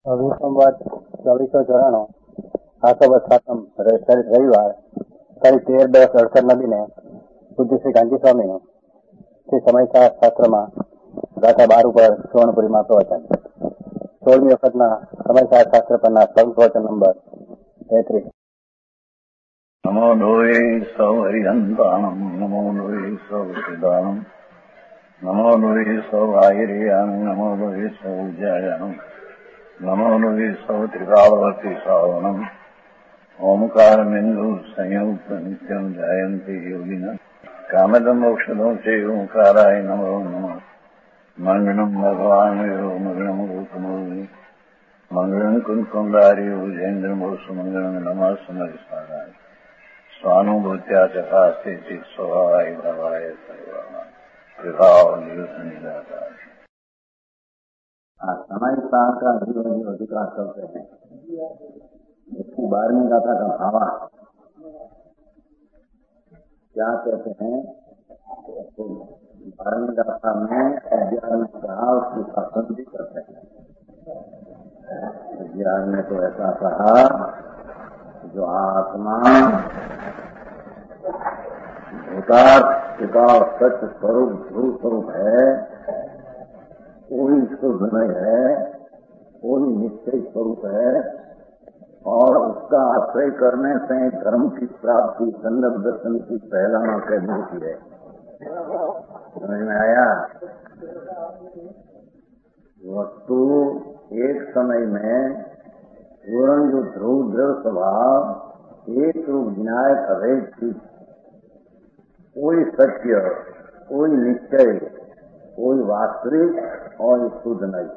સંવાદ 2494 આસો 7 રવિવાર તારીખ 13/10/68 નદીને પૂજ્ય શ્રી કાંતિ સ્વામીનું શ્રી સમયસાર શાસ્ત્રમાં ગાથા 12 ઉપર સુવર્ણપુરીમાં પ્રવચન 16મી વખતના સમયસાર શાસ્ત્ર પરના પ્રવચન નંબર 33. નમો લોહે સૌ હરિહંતાણમ નમો લોહે સૌ સિદ્ધાણમ નમો લોહે સૌ આયર્યામ નમો લોહે સૌ જયામ નમો લોહે સૌ ત્રિકાળવતી શ્રાવણમ ઓમકાર બિંદુ સંયુક્ત નિત્યમ જયંતી યોગિના કામદમ મોક્ષદો છે ઓંકારાય નમો નમઃ મંગળમ ભગવાન મંગળમ ગૌતમોની મંગળમ કુંકુંડાર્યો જૈન્દ્રમો સુમંગળમ નમઃ સમરિસ્મરાય સ્વાનુભૂત્યા ચકાસ્તે ચિત સ્વભાવાય ભવાય સર્વમાં વિભાવ નિદાતા. समय सार का अधिकार करते हैं. इसकी 12वीं गाथा का भावा क्या कहते हैं? तो 12वीं गाथा में 11 ने कहा उसकी शासन भी करते हैं. 11 ने तो ऐसा कहा जो आत्मा भूतार्थ विकास सच स्वरूप ध्रुव स्वरूप है, कोई शुद्ध नहीं है, कोई निश्चय स्वरूप है और उसका आश्रय करने से धर्म की प्राप्ति संदर्भ दर्शन की पहलाना करनी की है. समझ में आया? वस्तु एक समय में पूर्ण जो ध्रुव द्रव स्वभाव एक रूप विनायक अभेद की, कोई सत्य, कोई निश्चय, कोई वास्तविक और शुद्ध नहीं,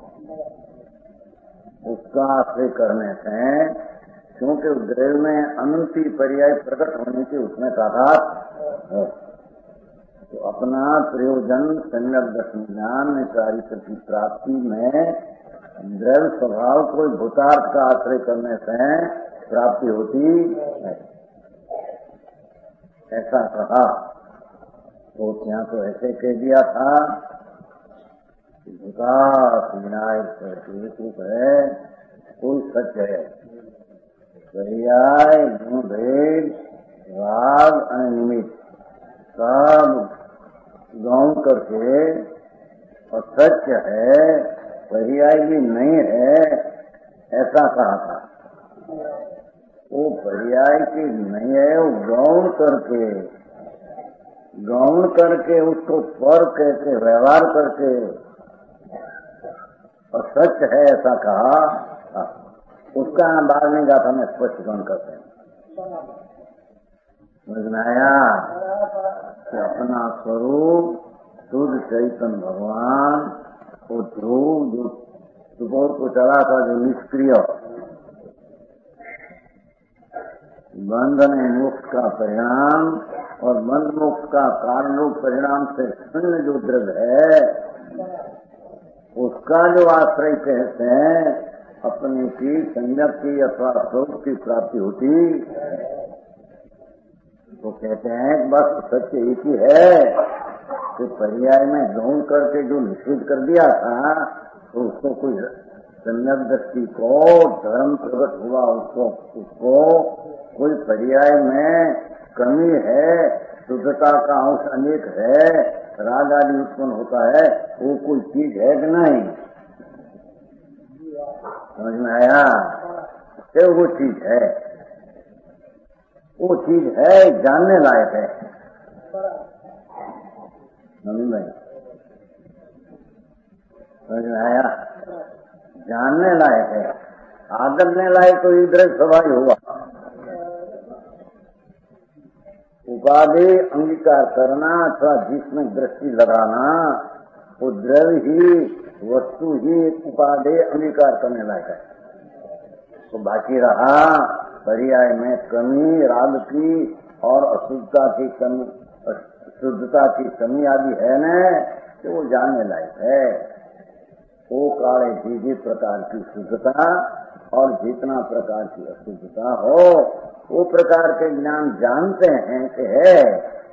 उसका आश्रय करने से क्योंकि द्रव्य में अनंती पर्याय प्रकट होने की उसमें तादाद है, तो अपना प्रयोजन सम्यक दर्शन ज्ञान में कार्य की प्राप्ति में द्रव्य स्वभाव कोई भूतार्थ का आश्रय करने से प्राप्ति होती है, ऐसा कहा. तो यहाँ तो ऐसे कह दिया था विकास विनायक रूप है, कोई सच है. पर्याय गुण भेद राग अनिमित सब गौण करके और सच है, पर्याय भी नहीं है, ऐसा कहा था. वो पर्याय की नहीं है, वो गौण करके उसको पर कहके व्यवहार करके और सच है ऐसा कहा. उसका 12वीं गाथा में स्पष्टीकरण करते हैं. समझ में आया कि अपना स्वरूप शुद्ध चैतन्य भगवान वो ध्रुव जो सुबह को चला था, जो निष्क्रिय बंधन मोक्ष का परिणाम और बंध मोक्ष का कारण रूप परिणाम से शून्य जो द्रव्य है उसका जो आश्रय कहते हैं अपने की संयम की अथवा स्वरूप की प्राप्ति होती, तो कहते हैं बस सत्य एक ही है कि पर्याय में गौण करके जो निषेध कर दिया था तो उसको कोई सम्यक दृष्टि को धर्म प्रकट हुआ, उसको कोई पर्याय में कमी है, शुद्धता का अंश अनेक है, राग आदि उत्पन्न होता है, वो कोई चीज है कि नहीं? समझ में आया? तो वो चीज है, वो चीज है, जानने लायक है. समझ में आया? जानने लायक है, आदरने लायक तो इधर सवाई हुआ. उपाधि अंगीकार करना अथवा जिसमें दृष्टि लगाना, वो द्रव्य ही वस्तु ही उपाधि अंगीकार करने लायक है. तो बाकी रहा पर्याय में कमी राग की और अशुद्धता की कमी, शुद्धता की कमी आदि है न, तो वो जानने लायक है. वो काले जिस प्रकार की शुद्धता और जितना प्रकार की अशुद्धता हो वो प्रकार के ज्ञान जानते हैं कि है,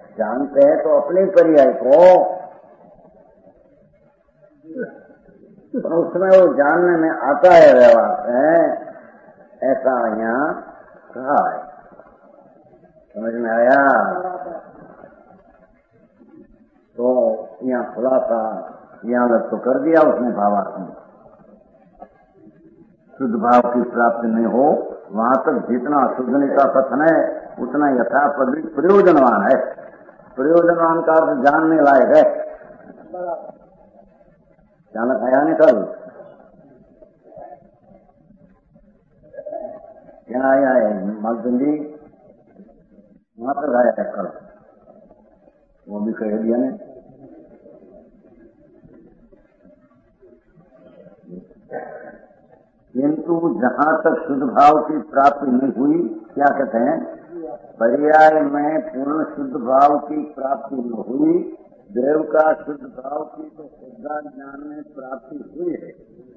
जानते हैं तो अपने पर्याय को उसमें वो जानने में आता है व्यवहार है, ऐसा यहाँ कहा है। समझ में आया? तो यहाँ खुलासा यहाँ लग तो कर दिया उसने भावार्थ में। शुद्ध भाव की प्राप्ति नहीं हो वहां तक जितना शुद्धनि का कथन है उतना यथा प्रयोजनवान है। प्रयोजनवान का अर्थ जानने लायक है। चाणक आया नहीं कल क्या आया है मालचंदी वहां तक आया है कल, वो भी कह दिया ने। किंतु जहाँ तक शुद्ध भाव की प्राप्ति नहीं हुई, क्या कहते हैं, पर्याय में पूर्ण शुद्ध भाव की प्राप्ति न हुई, देव का शुद्ध भाव की तो श्रद्धा ज्ञान में प्राप्ति हुई है।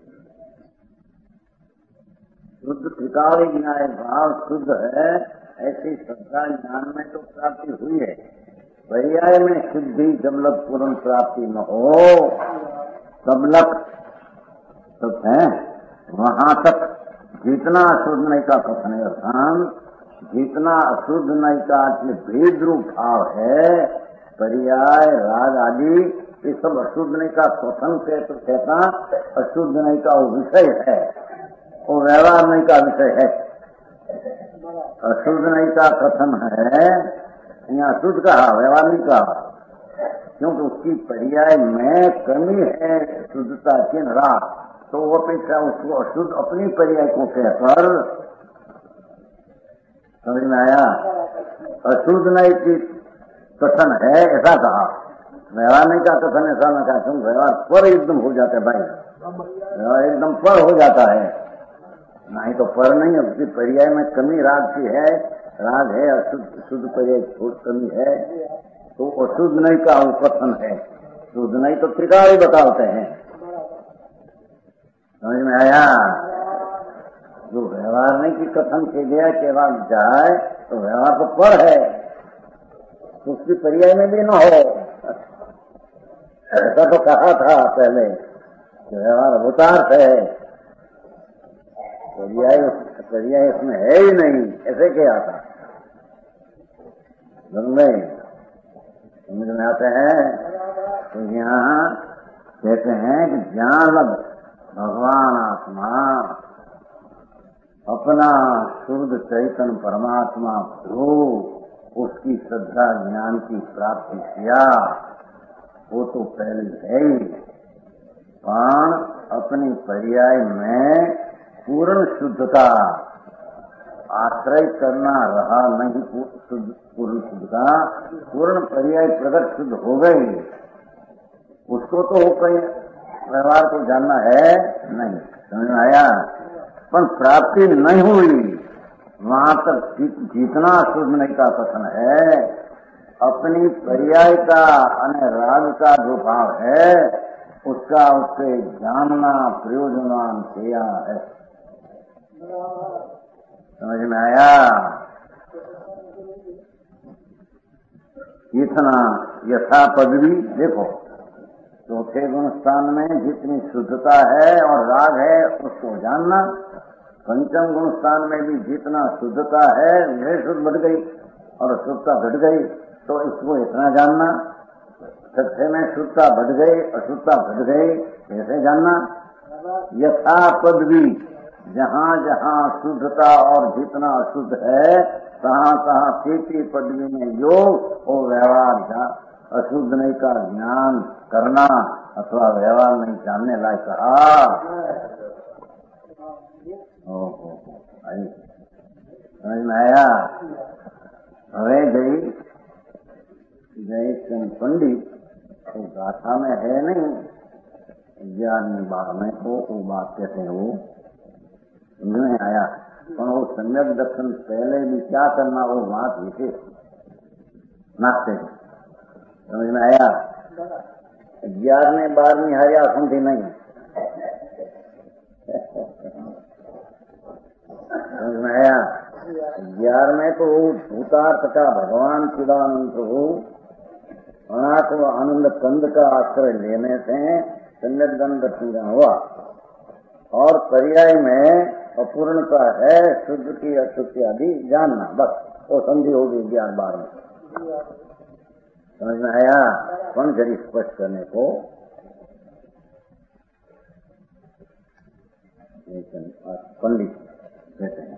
शुद्ध त्रिकाल न्याय भाव शुद्ध है, ऐसी श्रद्धा ज्ञान में तो प्राप्ति हुई है। पर्याय में शुद्धि जब लग पूर्ण प्राप्ति न हो तब लग तब है वहां तक जितना अशुद्ध नहीं का कथन है अर्थान, जितना अशुद्ध नहीं का भेद रूप भाव है, पर्याय राग आदि ये सब अशुद्ध नहीं का कथन के तो कहता अशुद्ध नहीं का वो विषय है, वो व्यवहार नहीं का विषय है। अशुद्ध नहीं का कथन है यहाँ अशुद्ध कहा, व्यवहार नहीं कहा, क्योंकि उसकी पर्याय में कमी है शुद्धता की राग, तो वो अपेक्षा उसको अशुद्ध अपनी पर्याय को कहकर, समझ में आया, अशुद्ध नहीं की कथन है ऐसा कहा, व्यवहार नहीं का कथन ऐसा न कहा, क्योंकि व्यवहार पर एकदम हो जाता है भाई, व्यवहार एकदम पर हो जाता है, नहीं तो पर नहीं, उसकी पर्याय में कमी राग की है, राग है अशुद्ध, शुद्ध पर्याय कमी है, तो अशुद्ध नहीं का वो कथन है, शुद्ध नहीं तो त्रिकाल ही बताते हैं। समझ में आया? जो व्यवहार नहीं की कथन के गया केवल जाए तो व्यवहार तो पर है, तो उसकी पर्याय में भी न हो, ऐसा तो कहा था पहले कि व्यवहार अवतार्थ है, पर्याय इसमें है ही नहीं, ऐसे क्या था। समझ में आते हैं? तो यहाँ कहते हैं कि ज्ञान भगवान आत्मा अपना शुद्ध चैतन्य परमात्मा हो, उसकी श्रद्धा ज्ञान की प्राप्ति किया, वो तो पहले है ही, पर अपनी पर्याय में पूर्ण शुद्धता आश्रय करना रहा नहीं, पूर्ण शुद्धता, पूर्ण पर्याय प्रगट शुद्ध हो गई, उसको तो कहीं व्यवहार को जानना है नहीं। समझ में आया? पर प्राप्ति नहीं हुई वहां तक जितना शुद्ध नहीं का कथन है, अपनी पर्याय का अन्य राग का जो भाव है उसका उससे जानना प्रयोजनवान किया है। समझ में आया? इतना यथा पदवी देखो, चौथे गुण स्थान में जितनी शुद्धता है और राग है उसको जानना, पंचम गुण स्थान में भी जितना शुद्धता है वह शुद्ध बढ़ गई और अशुद्धता घट गई, तो इसको इतना जानना, छठे में शुद्धता बढ़ गई अशुद्धता घट गई, ऐसे जानना। यथा पदवी जहाँ जहाँ शुद्धता और जितना अशुद्ध है कहाँ कहाँ खेती पदवी में योग और व्यवहार अशुद्ध नहीं का ज्ञान करना अथवा व्यवहार नहीं जानने लायक कहा। समझ में आया? हवे गई जय पंडित तो गाथा में है नहीं, ज्ञान बार में तो वो बात कहते हैं, वो समझ में आया? पर वो सम्यक दर्शन पहले भी क्या करना वो बात विशेष नाचते। समझ में आया? 11वीं 12वीं हरिया सुनती नहीं। समझ में आया? 11वें तो भूतार्थ का भगवान चिदानंद प्रभु अनाथ व आनंद कंद का आश्रय लेने से सम्यक ज्ञान दर्शन ज्ञान हुआ। और पर्याय में अपूर्णता है, शुद्ध की अशुद्धि आदि जानना, बस वो संधि होगी 11-12 में। समझ में आया? कौन करी स्पष्ट करने को? पंडित कहते हैं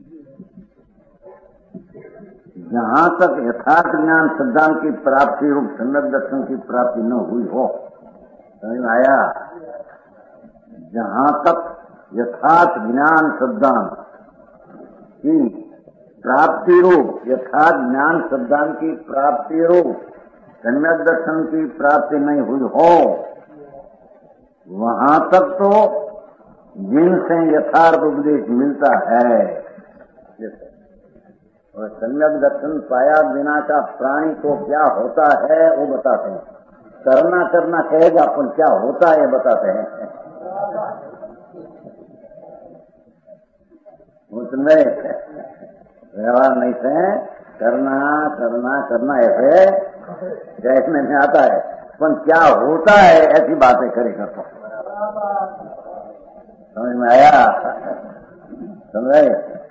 जहाँ तक यथार्थ ज्ञान सिद्धांत की प्राप्ति रूप सम्यक दर्शन की प्राप्ति न हुई हो, समझ में आया? जहाँ तक यथार्थ ज्ञान सिद्धांत की प्राप्ति रूप, यथार्थ ज्ञान सिद्धांत की प्राप्ति रूप सम्यक दर्शन की प्राप्ति नहीं हुई हो, वहाँ तक तो जिनसे यथार्थ उपदेश मिलता है। और सम्यक दर्शन पाया बिना का प्राणी को क्या होता है वो बताते हैं। करना करना कहेगा, अपन क्या होता है बताते हैं। उसमें व्यवहार नहीं से करना करना करना ऐसे कहने में आता है, अपन क्या होता है ऐसी बातें करे करता। समझ में आया? समझे?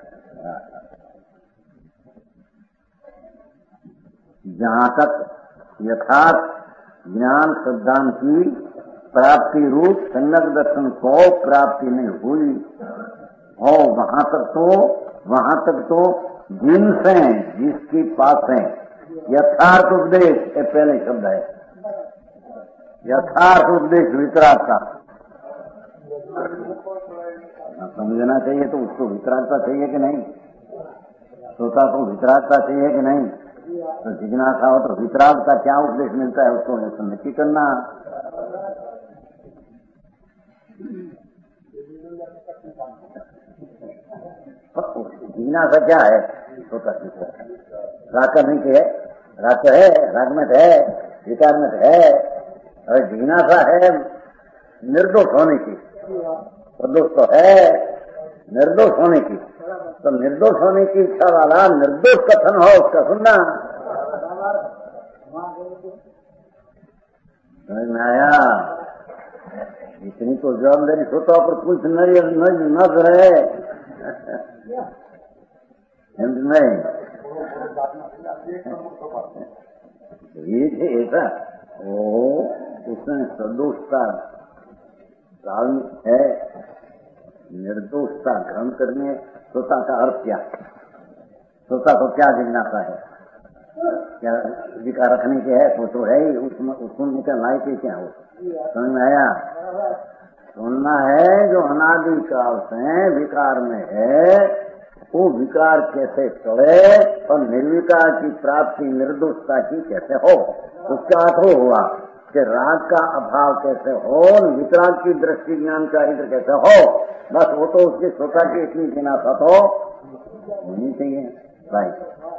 जहाँ तक यथार्थ ज्ञान सिद्धांत की प्राप्ति रूप सम्यक दर्शन को प्राप्ति नहीं हुई हो, वहाँ तक तो जिनसे, जिसकी पास है यथार्थ उपदेश, ये पहले शब्द है, यथार्थ उपदेश वितराग का समझना चाहिए। तो उसको वितरागता चाहिए कि नहीं? श्रोता को वितरागता चाहिए कि नहीं? तो जिज्ञासा हो तो वितराग का क्या उपदेश मिलता है उसको नक्की करना। जिज्ञासा क्या है? श्रोता की राग करने की है, राग है, राग में है, विकार में है। और जिज्ञासा है निर्दोष होने की, निर्दोष तो है निर्दोष होने की। तो निर्दोष होने की इच्छा वाला निर्दोष कथन हो उसका सुनना। समझ में आया? इतनी तो जवाबदारी सोता पर कुछ न करे नहीं। ये ऐसा वो उसने सदोषता है, निर्दोषता ग्रहण करने। श्रोता का अर्थ क्या? श्रोता को क्या जिज्ञासा है? क्या विकार रखने के है? तो है ही, उसमें क्या लायक है क्या? हो समझ में आया? सुनना है जो अनादि काल से विकार में है, वो विकार कैसे चढ़े और निर्विकार की प्राप्ति निर्दोषता की कैसे हो। उसका अर्थ हुआ कि राग का अभाव कैसे हो, वितराग की दृष्टि ज्ञान चारित्र कैसे हो। बस वो तो उसके श्रोता की इतनी जिज्ञासा तो होनी चाहिए भाई।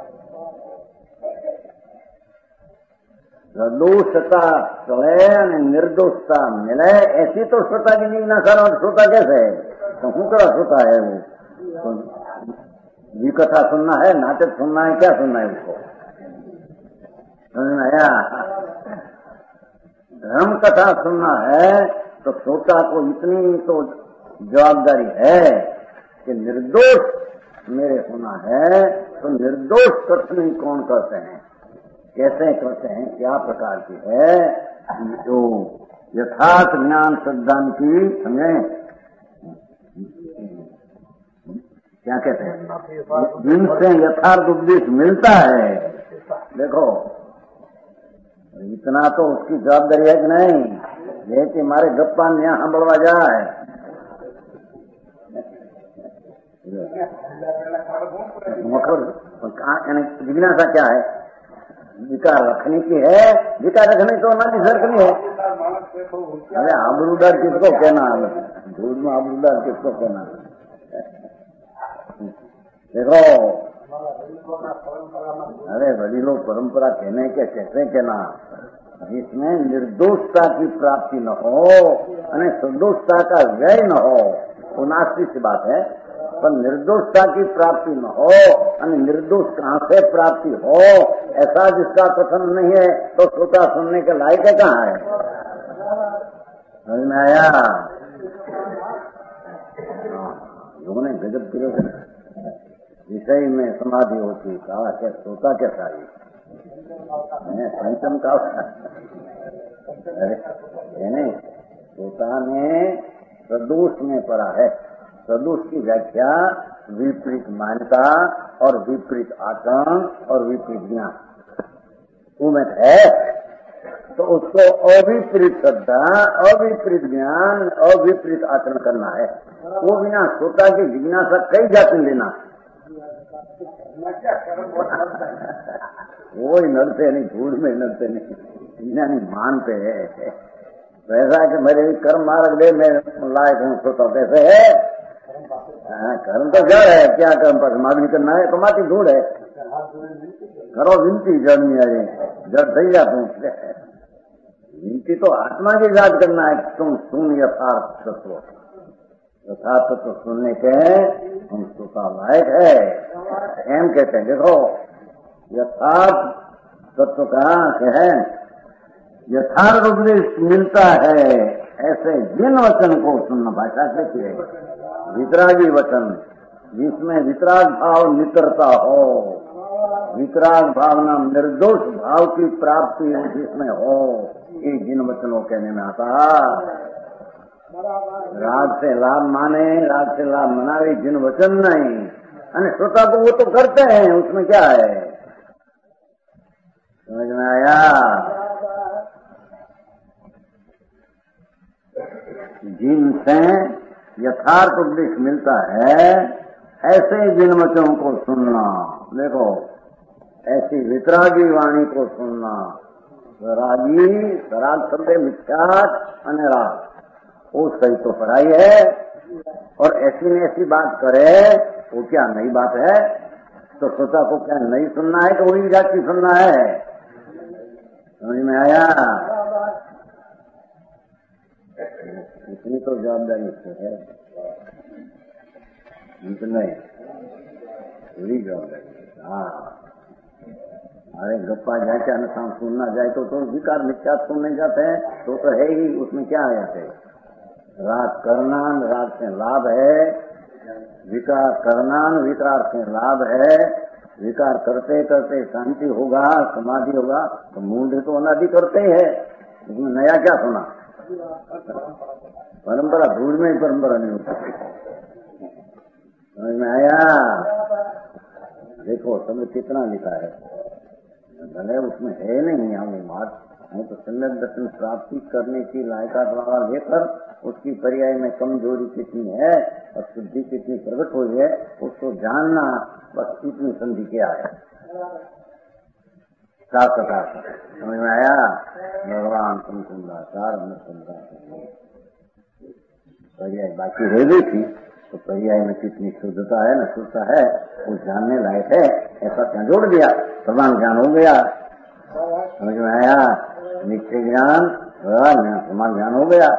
निर्दोषता चले निर्दोषता मिले, ऐसी तो श्रोता की जिज्ञासा। और श्रोता कैसे है? तो करा श्रोता है वो? तो कथा सुनना है, नाटक सुनना है, क्या सुनना है उसको? समझ में आया? धर्म कथा सुनना है तो श्रोता को इतनी तो जवाबदारी है कि निर्दोष मेरे होना है। तो निर्दोष कथन कौन करते हैं, कैसे करते हैं, क्या प्रकार की है? जो यथार्थ ज्ञान सिद्धांत की, समझे क्या कहते हैं, जिनसे यथार्थ उपदेश मिलता है। देखो इतना तो उसकी जवाबदारी है कि नहीं? ये कि हमारे गप्पा यहाँ हंबड़वा जाए। जिज्ञासा क्या है? विकार रखने की है। विकार रखने तो ना सरकनी है। अरे आबरूदार किसको कहना? दूध में आबरूदार किसको कहना? देखो अरे बड़ी लोग परंपरा कहने के कैसे कहना, जिसमें निर्दोषता की प्राप्ति न हो और सदोषता का व्यय न हो, वो नास्तिक सी बात है। पर निर्दोषता की प्राप्ति न हो और निर्दोष कहाँ से प्राप्ति हो, ऐसा जिसका कथन नहीं है तो श्रोता सुनने के लायक है कहाँ है? समझ में आया? लोगों ने गजब किया विषय में समाधि होती, कहा क्या सोता कैसा है पंचम का नहीं, सोता में सदोष में पड़ा है। सदोष की व्याख्या विपरीत मान्यता और विपरीत आचरण और विपरीत ज्ञान, वो में है। तो उसको अविपरीत श्रद्धा, अविपरीत ज्ञान, अविपरीत आचरण करना है। वो बिना सोता की जिज्ञासा कई जाति लेना, वो ही नड़ते नहीं, धूल में नड़ते नहीं, यानी मानते है। वैसा कि मेरे कर्म मार्ग दे, मैं लायक हूँ सोता, कैसे है? कर्म तो जड़ है, क्या कर्म पर समाधि करना है? कमाती धूल है, करो विनती जड़ में अरे जड़ सही जा तू। विनती तो आत्मा की याद करना है, तुम सुन यथार्थ तत्व, यथार्थ तत्व सुनने के हम सोता लायक है। एम कहते हैं, देखो यथार्थ तत्व कहाँ है? यथार्थ उपदेश मिलता है ऐसे जिन वचन को सुनना। भाषा कैसी है? वितरागी वचन, जिसमें वितराग भाव नितरता हो, वितराग भावना निर्दोष भाव की प्राप्ति जिसमें हो, ये जिन वचनों कहने में आता। राग से लाभ माने, राग से लाभ मनावे, जिन वचन नहीं। अरे श्रोता तो वो तो करते हैं, उसमें क्या है? समझ में आया? जिनसे यथार्थ उपदेश मिलता है ऐसे जिन वचनों को सुनना। देखो ऐसी वितरागी वाणी को सुनना। रागी राग शब्द मिथ्यात अनराग, वो सही तो पढ़ाई है, और ऐसी न ऐसी बात करे वो क्या नई बात है? तो श्रोता को क्या नहीं सुनना है? तो वही जाति सुनना है। समझ में आया? इतनी तो जवाबदारी उससे है, नहीं पूरी जवाबदारी। हाँ, अरे गप्पा जाए क्या अनुसार सुनना जाए तो विकार मिथ्या सुनने जाते हैं, तो है ही। उसमें क्या आ जाते? राग करना, राग से लाभ है, विकार करना, विकार से लाभ है। विकार करते करते शांति होगा, समाधि होगा, तो मूल तो अनादि करते हैं, उसमें नया क्या सुना? परंपरा धूल में ही परंपरा नहीं होती। समझ में आया? देखो सब कितना लिखा है, भले उसमें है नहीं हम बात नहीं, तो सम्यक दर्शन प्राप्ति करने की लायकात वाला लेकर उसकी पर्याय में कमजोरी कितनी है और शुद्धि कितनी प्रकट हुई है उसको जानना, बस इतनी संधि क्या है। साफ प्रकार समझ में आया? भगवान तुम सुंदर पर्याय बाकी रह गई थी, तो पर्याय में कितनी शुद्धता है न शुद्धता है वो जानने लायक है। ऐसा क्या जोड़ दिया? समान ज्ञान हो गया। समझ में आया? निश्चय ज्ञान समान ज्ञान हो गया।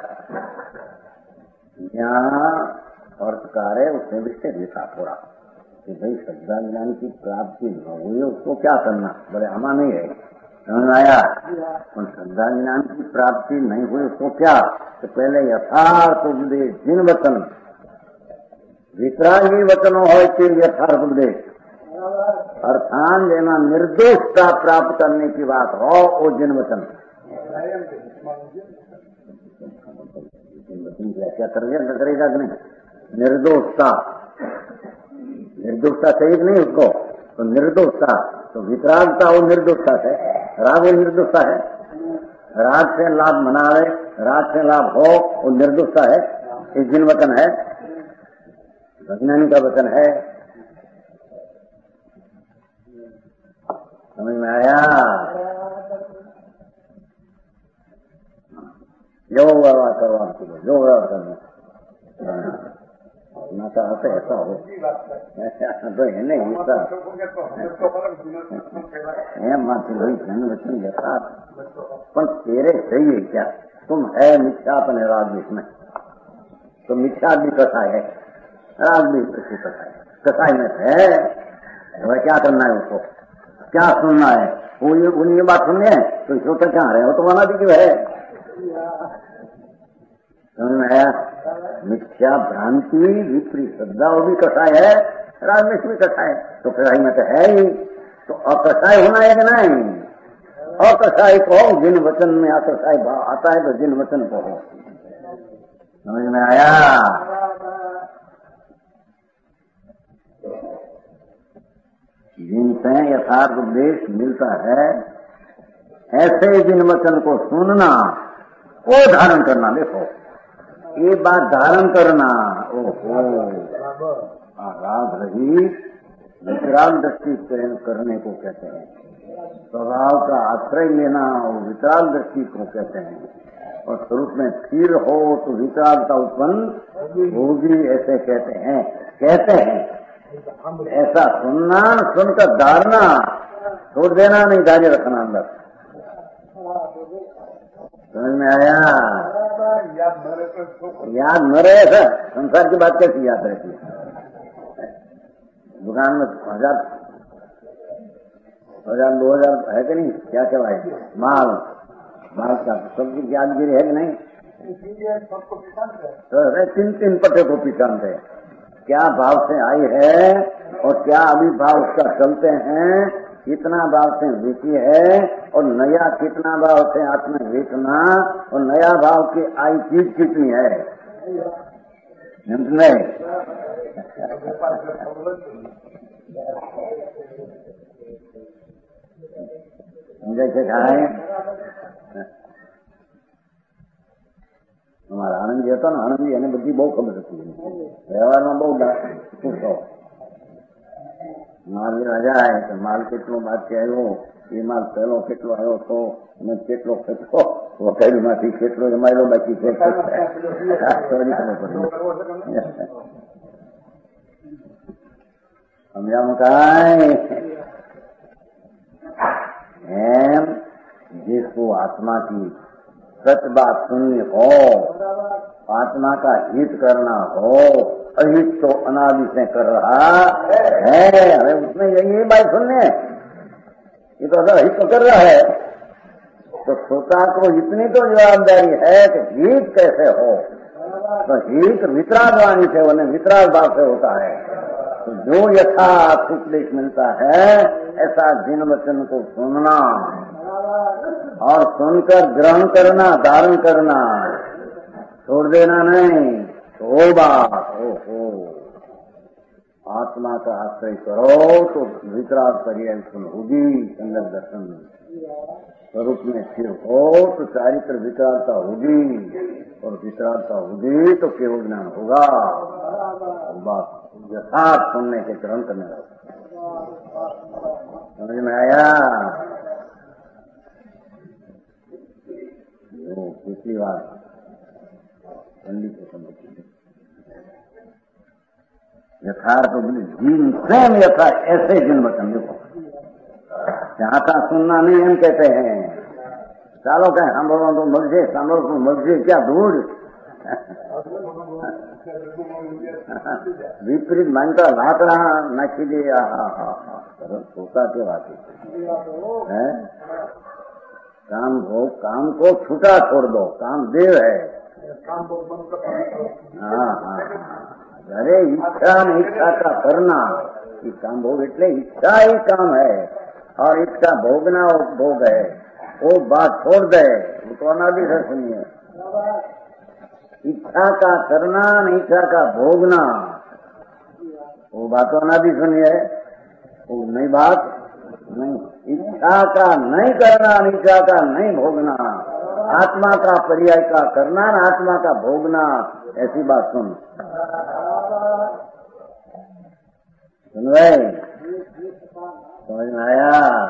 यहाँ अर्थकार है, उसने विषय लिखा थोड़ा कि भाई श्रद्धा ज्ञान की प्राप्ति न हुई उसको क्या करना? बड़े आमा नहीं है। समझ में आया? और श्रद्धा ज्ञान की प्राप्ति नहीं हुई उसको क्या? तो पहले यथार्थ उपदेश जिन वचन वितरागी वचनों हो यथार्थ उपदेश, अर्थान लेना निर्दोषता प्राप्त करने की बात हो, वो जिन वचन क्या करेगा कि नहीं? निर्दोषता, निर्दोषता चाहिए कि नहीं उसको? तो निर्दोषता, तो वितरागता वो निर्दोषता है, राग वो निर्दोषता है। राग से लाभ मनावे, राग से लाभ हो वो निर्दोषता है। ये जिन वचन है, विज्ञानी का वचन है। समझ में आया? जो व्यवहार करवा जो व्यवहार करना ना चाहते ऐसा हो, तो है नहीं वचन यथा पर तेरे सही है क्या? तुम है मिथ्या अपने राग में, तो मिथ्या भी कथा है, राग भी कथा है। कसाई में है, वह क्या करना है उसको? क्या सुनना है? वो ये बात सुननी है तो इसको क्या रहे हो? तो माना भी क्यों है? समझ में आया? मिथ्या भ्रांति विपरीत श्रद्धा वो भी कसाय है, राजमेश भी कसाय है, तो कसाई में तो है ही। तो अकसाय होना है कि नहीं? अकसाई को जिन वचन में अकसाई भाव आता है तो जिन वचन को हो। समझ में आया? जिनसे यथार्थ उपदेश मिलता है ऐसे जिन वचन को सुनना, वो धारण करना। देखो ये बात धारण करना, ओहो राग रहित वितराग दृष्टि करने को कहते हैं। स्वभाव का आश्रय लेना और वितराग दृष्टि को कहते हैं। और स्वरूप में स्थिर हो तो वितरागता उत्पन्न होगी, ऐसे कहते हैं। ऐसा सुनना, सुनकर धारना, छोड़ देना नहीं, धार्य रखना अंदर। समझ में आया? याद न रहे सर, संसार की बात कैसी याद रहती है? दुकान में 1000 2000 है कि नहीं? क्या कहवाए माल का सबकी यादगिरी है कि नहीं? तो 3 पट्टे को पहचानते, क्या भाव से आई है और क्या अभी भाव उसका चलते हैं, कितना भाव से बेची है और नया कितना भाव से आत्मा बेचना, और नया भाव की आई चीज कितनी है, नहीं? जैसे कहा है हमारा आनंद હતો ને, આનંદ એને બધી બહુ ખબર હતી, વ્યવહારમાં બહુ પૂછો માલ લેવા જાય તો માલ કેટલો બાકી આવ્યો, એ માલ પહેલો કેટલો આવ્યો હતો અને કેટલો વકાઈમાંથી કેટલો જમાયેલો બાકી છે, સમજામાં કાંઈ एम जिसको आत्मा की सच बात सुननी हो, आत्मा का हित करना हो, अहित तो अनादि से कर रहा है। अरे उसमें यही बात सुनने, ये तो अहित तो कर रहा है, तो श्रोता को इतनी तो जवाबदारी है कि हित कैसे हो। तो हित वितराग वाणी से, उन्हें वितराग भाव से होता है। तो जो यथार्थ उपदेश मिलता है ऐसा जिन वचन को सुनना और सुनकर ग्रहण करना, धारण करना, छोड़ देना नहीं। तो बात ओहो आत्मा का आश्रय करो तो वितराग पर्यवेक्षण होगी, संगत दर्शन स्वरूप में स्थिर हो तो चारित्र वितरागता होगी, और वितरागता होगी तो केवल ज्ञान होगा। बात यथार्थ सुनने के ग्रहण करने लगा। समझ में आया? वो पिछली बार पंडित को समझ यथार्थ जीन स्वयं यथार्थ ऐसे जिन वचन देखो चाहता सुनना नहीं, हम कहते हैं चालो कहें સાંભળવા તો મળશે, સાંભળો તો મળશે, क्या दूर विपरीत मानता लाकड़ा नाखी दे, सोता के बात है। काम भोग, काम को छूटा छोड़ दो, काम देव है। हाँ, अरे इच्छा नहीं, इच्छा का करना, काम भोग એટલે इच्छा ही काम है, और इसका भोगना वो भोग है। वो बात छोड़ दे, वो तो अनादि से सुनिए। इच्छा का करना, इच्छा का भोगना, वो बात तो अनादि सुनिए, वो नई बात नहीं। इच्छा का नहीं करना, इच्छा का नहीं भोगना, आत्मा का पर्याय का करना, आत्मा का भोगना, ऐसी बात सुन भाई, समझ में आया?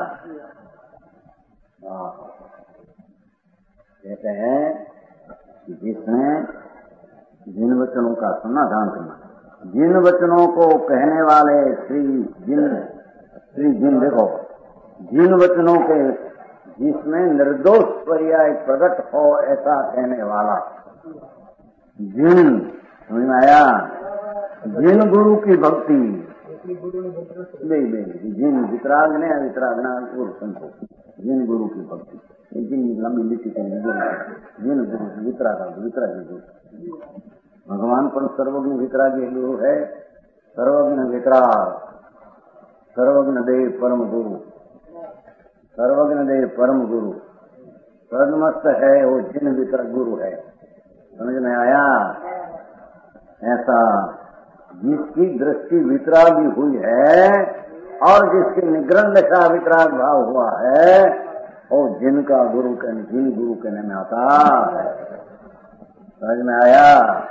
कहते हैं जिसने जिन वचनों का सुना, ध्यान करना, जिन वचनों को कहने वाले श्री जिन देखो, जिन वचनों के जिसमें निर्दोष पर्याय प्रकट हो ऐसा कहने वाला जिन, समझ में आया? जिन गुरु की भक्ति जिन वितराग ने, वितरागना गुरु संतो जिन गुरु की भक्ति, लेकिन लंबी लिखी जिन गुरु की वितरागी गुरु। भगवान पर सर्वज्ञ वितरागी गुरु है, सर्वज्ञ वितराग, सर्वज्ञ देव परम गुरु, सर्वज्ञ देव परम गुरु, सर्वमस्त है वो जिन वितरक गुरु है। समझ में आया? ऐसा जिसकी दृष्टि वितरागी हुई है और जिसकी निग्रह दशा वितराग भाव हुआ है, और जिनका गुरु जिन गुरु कहने में आता है। समझ में आया?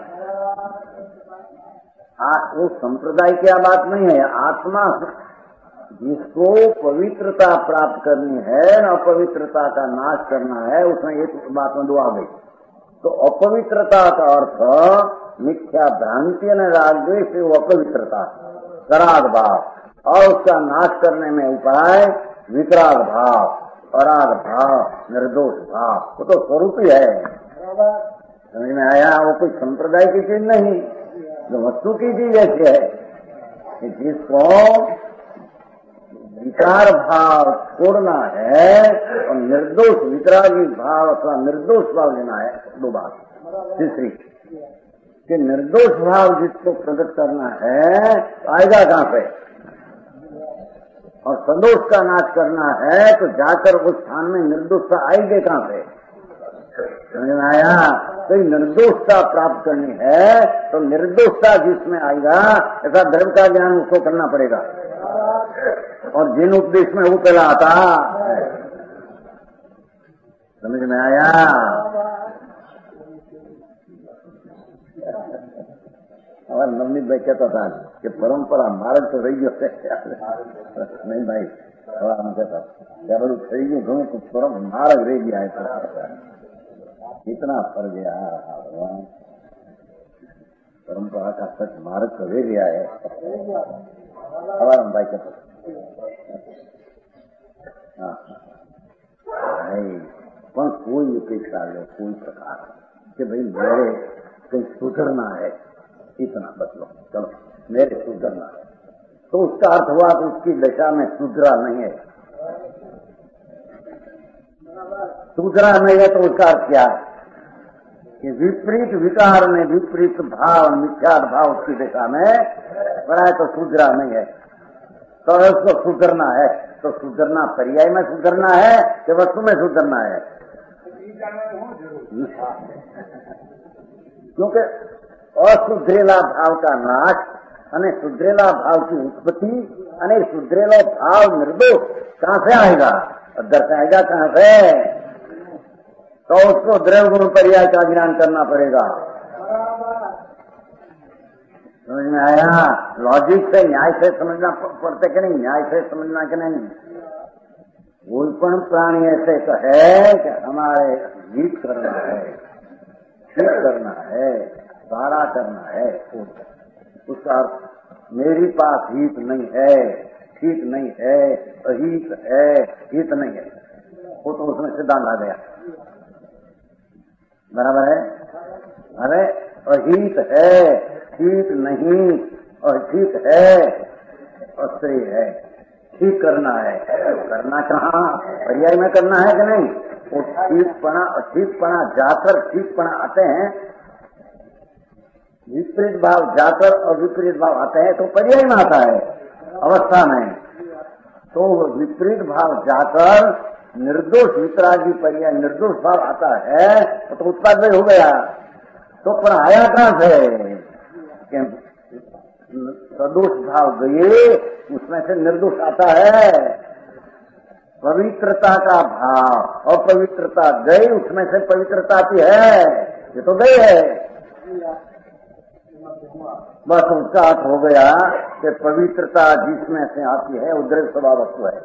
वो संप्रदाय की बात नहीं है, आत्मा जिसको पवित्रता प्राप्त करनी है, अपवित्रता का नाश करना है, उसमें एक बात में दो आ गई। तो अपवित्रता का अर्थ मिथ्या भ्रांति और राग द्वेष से वो अपवित्रता, कराग भाव, और उसका नाश करने में उपाय वितराग भाव, पराग भाव, निर्दोष भाव। वो तो स्वरूप ही है। समझ में आया? वो कोई संप्रदाय की चीज नहीं, जो वस्तु की चीज ऐसी है कि जिसको विकार भाव छोड़ना है और निर्दोष वितरागी भाव अथवा निर्दोष भाव लेना है। दो बात। तीसरी कि निर्दोष भाव जिसको प्रकट करना है तो आएगा कहां पे, और सदोष का नाश करना है तो जाकर उस स्थान में निर्दोषता आएगी कहां पे। समझ में आया? तो निर्दोषता प्राप्त करनी है तो निर्दोषता जिसमें आएगा ऐसा धर्म का ज्ञान उसको करना पड़ेगा, और जिन उपदेश में वो पहला आता। समझ में आया? और नवनीत भाई कहता था कि परंपरा मार्ग तो रही है। नहीं भाई, थोड़ा हम कहता क्या बोलू થઈ ગયું ઘણું कुछ परम मार्ग रह गया है। इतना फर गया भगवान, परंपरा का सच मार्ग तो रह गया है। हमारा भाई कहता પણ કોઈ અપેક્ષા લે कोई प्रकार कि भाई मेरे कहीं सुधरना है, इतना बदलो, चलो मेरे सुधरना है, तो उसका अर्थ हुआ कि उसकी दशा में सुधरा नहीं है। सुधरा नहीं है तो उसका अर्थ क्या है कि विपरीत विकार में विपरीत भाव, मिथ्यात्व भाव उसकी दशा में बना है, तो सुधरा नहीं है। तो उसको सुधरना है, तो सुधरना पर्याय में सुधरना है कि वस्तु में सुधरना है। क्योंकि असुधरेला भाव का नाश અને सुधरेला भाव की उत्पत्ति અને सुधरेला भाव निर्दोष कहां से आएगा, अंदर से आएगा कहां से, तो उसको द्रव्य गुण पर्याय का ज्ञान करना पड़ेगा। समझ में आया? लॉजिक से न्याय से समझना पड़ता कि नहीं, न्याय से समझना कि नहीं। कोई पण प्राणी ऐसे तो है कि हमारे हित करना है, ठीक करना है, सारा करना है, उसका मेरे पास हित नहीं है, ठीक नहीं है, अहित है, हित नहीं है, वो तो उसमें सिद्धांत आ गया। बराबर है? अरे अहित है, ठीक नहीं, और ठीक है, और सही है, ठीक करना है, करना कहाँ, पर्याय में करना है कि नहीं। वो ठीकपना जाकर ठीकपना आते हैं, विपरीत भाव जाकर और विपरीत भाव आते हैं तो पर्याय में आता है अवस्था में। तो विपरीत भाव जाकर निर्दोष वितरागी पर्याय निर्दोष भाव आता है तो उत्पाद हो गया। तो पर आया कहां से, सदोष भाव गए उसमें से निर्दोष आता है। पवित्रता का भाव और पवित्रता गई उसमें से पवित्रता आती है, ये तो गई है। बस उसका अर्थ हो गया कि पवित्रता जिसमें से आती है वो द्रव्य स्वभाव वस्तु है,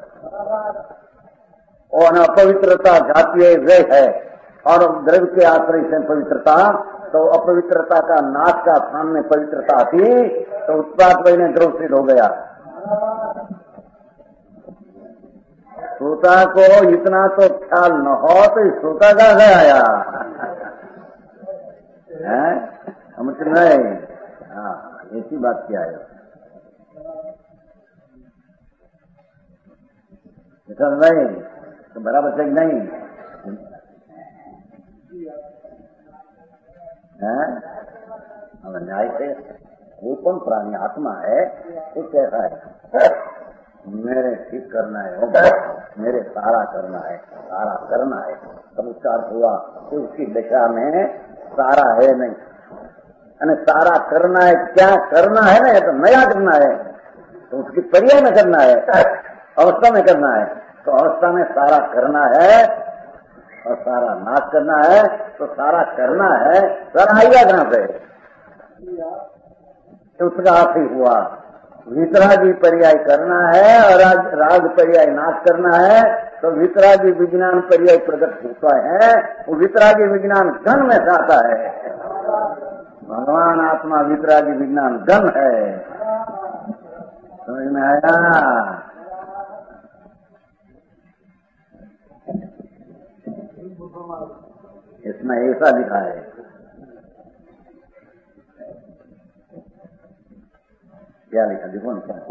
और अपवित्रता जाती है वे है, और द्रव्य के आश्रय से पवित्रता, तो अपवित्रता का नाश का स्थान में पवित्रता आती तो उत्पाद वही ने द्रव सिद्ध हो गया। श्रोता को इतना तो ख्याल न हो तो श्रोता कहां से आया है, समझ नहीं। हाँ, ऐसी बात क्या है भाई। तो बराबर से नहीं है। अब न्याय से वो कौन प्राणी आत्मा है, वो कैसा है, मेरे ठीक करना है, मेरे सारा करना है, सारा करना है। तब उसका अर्थ हुआ कि उसकी दिशा में सारा है नहीं, यानी सारा करना है, क्या करना है ना, तो नया करना है, तो उसकी पर्याय में करना है, अवस्था में करना है। तो अवस्था में सारा करना है और सारा नाश करना है, तो सारा करना है, सारा आएगा कहां से, तो उसका अर्थ ही हुआ वितरागी पर्याय करना है और राग पर्याय नाश करना है। तो वितरागी विज्ञान पर्याय प्रकट होता है, वो वितरागी विज्ञान घन में आता है। भगवान आत्मा वितरागी विज्ञान घन है, समझ में आया। इसमें ऐसा लिखा है, क्या लिखा देखो ना,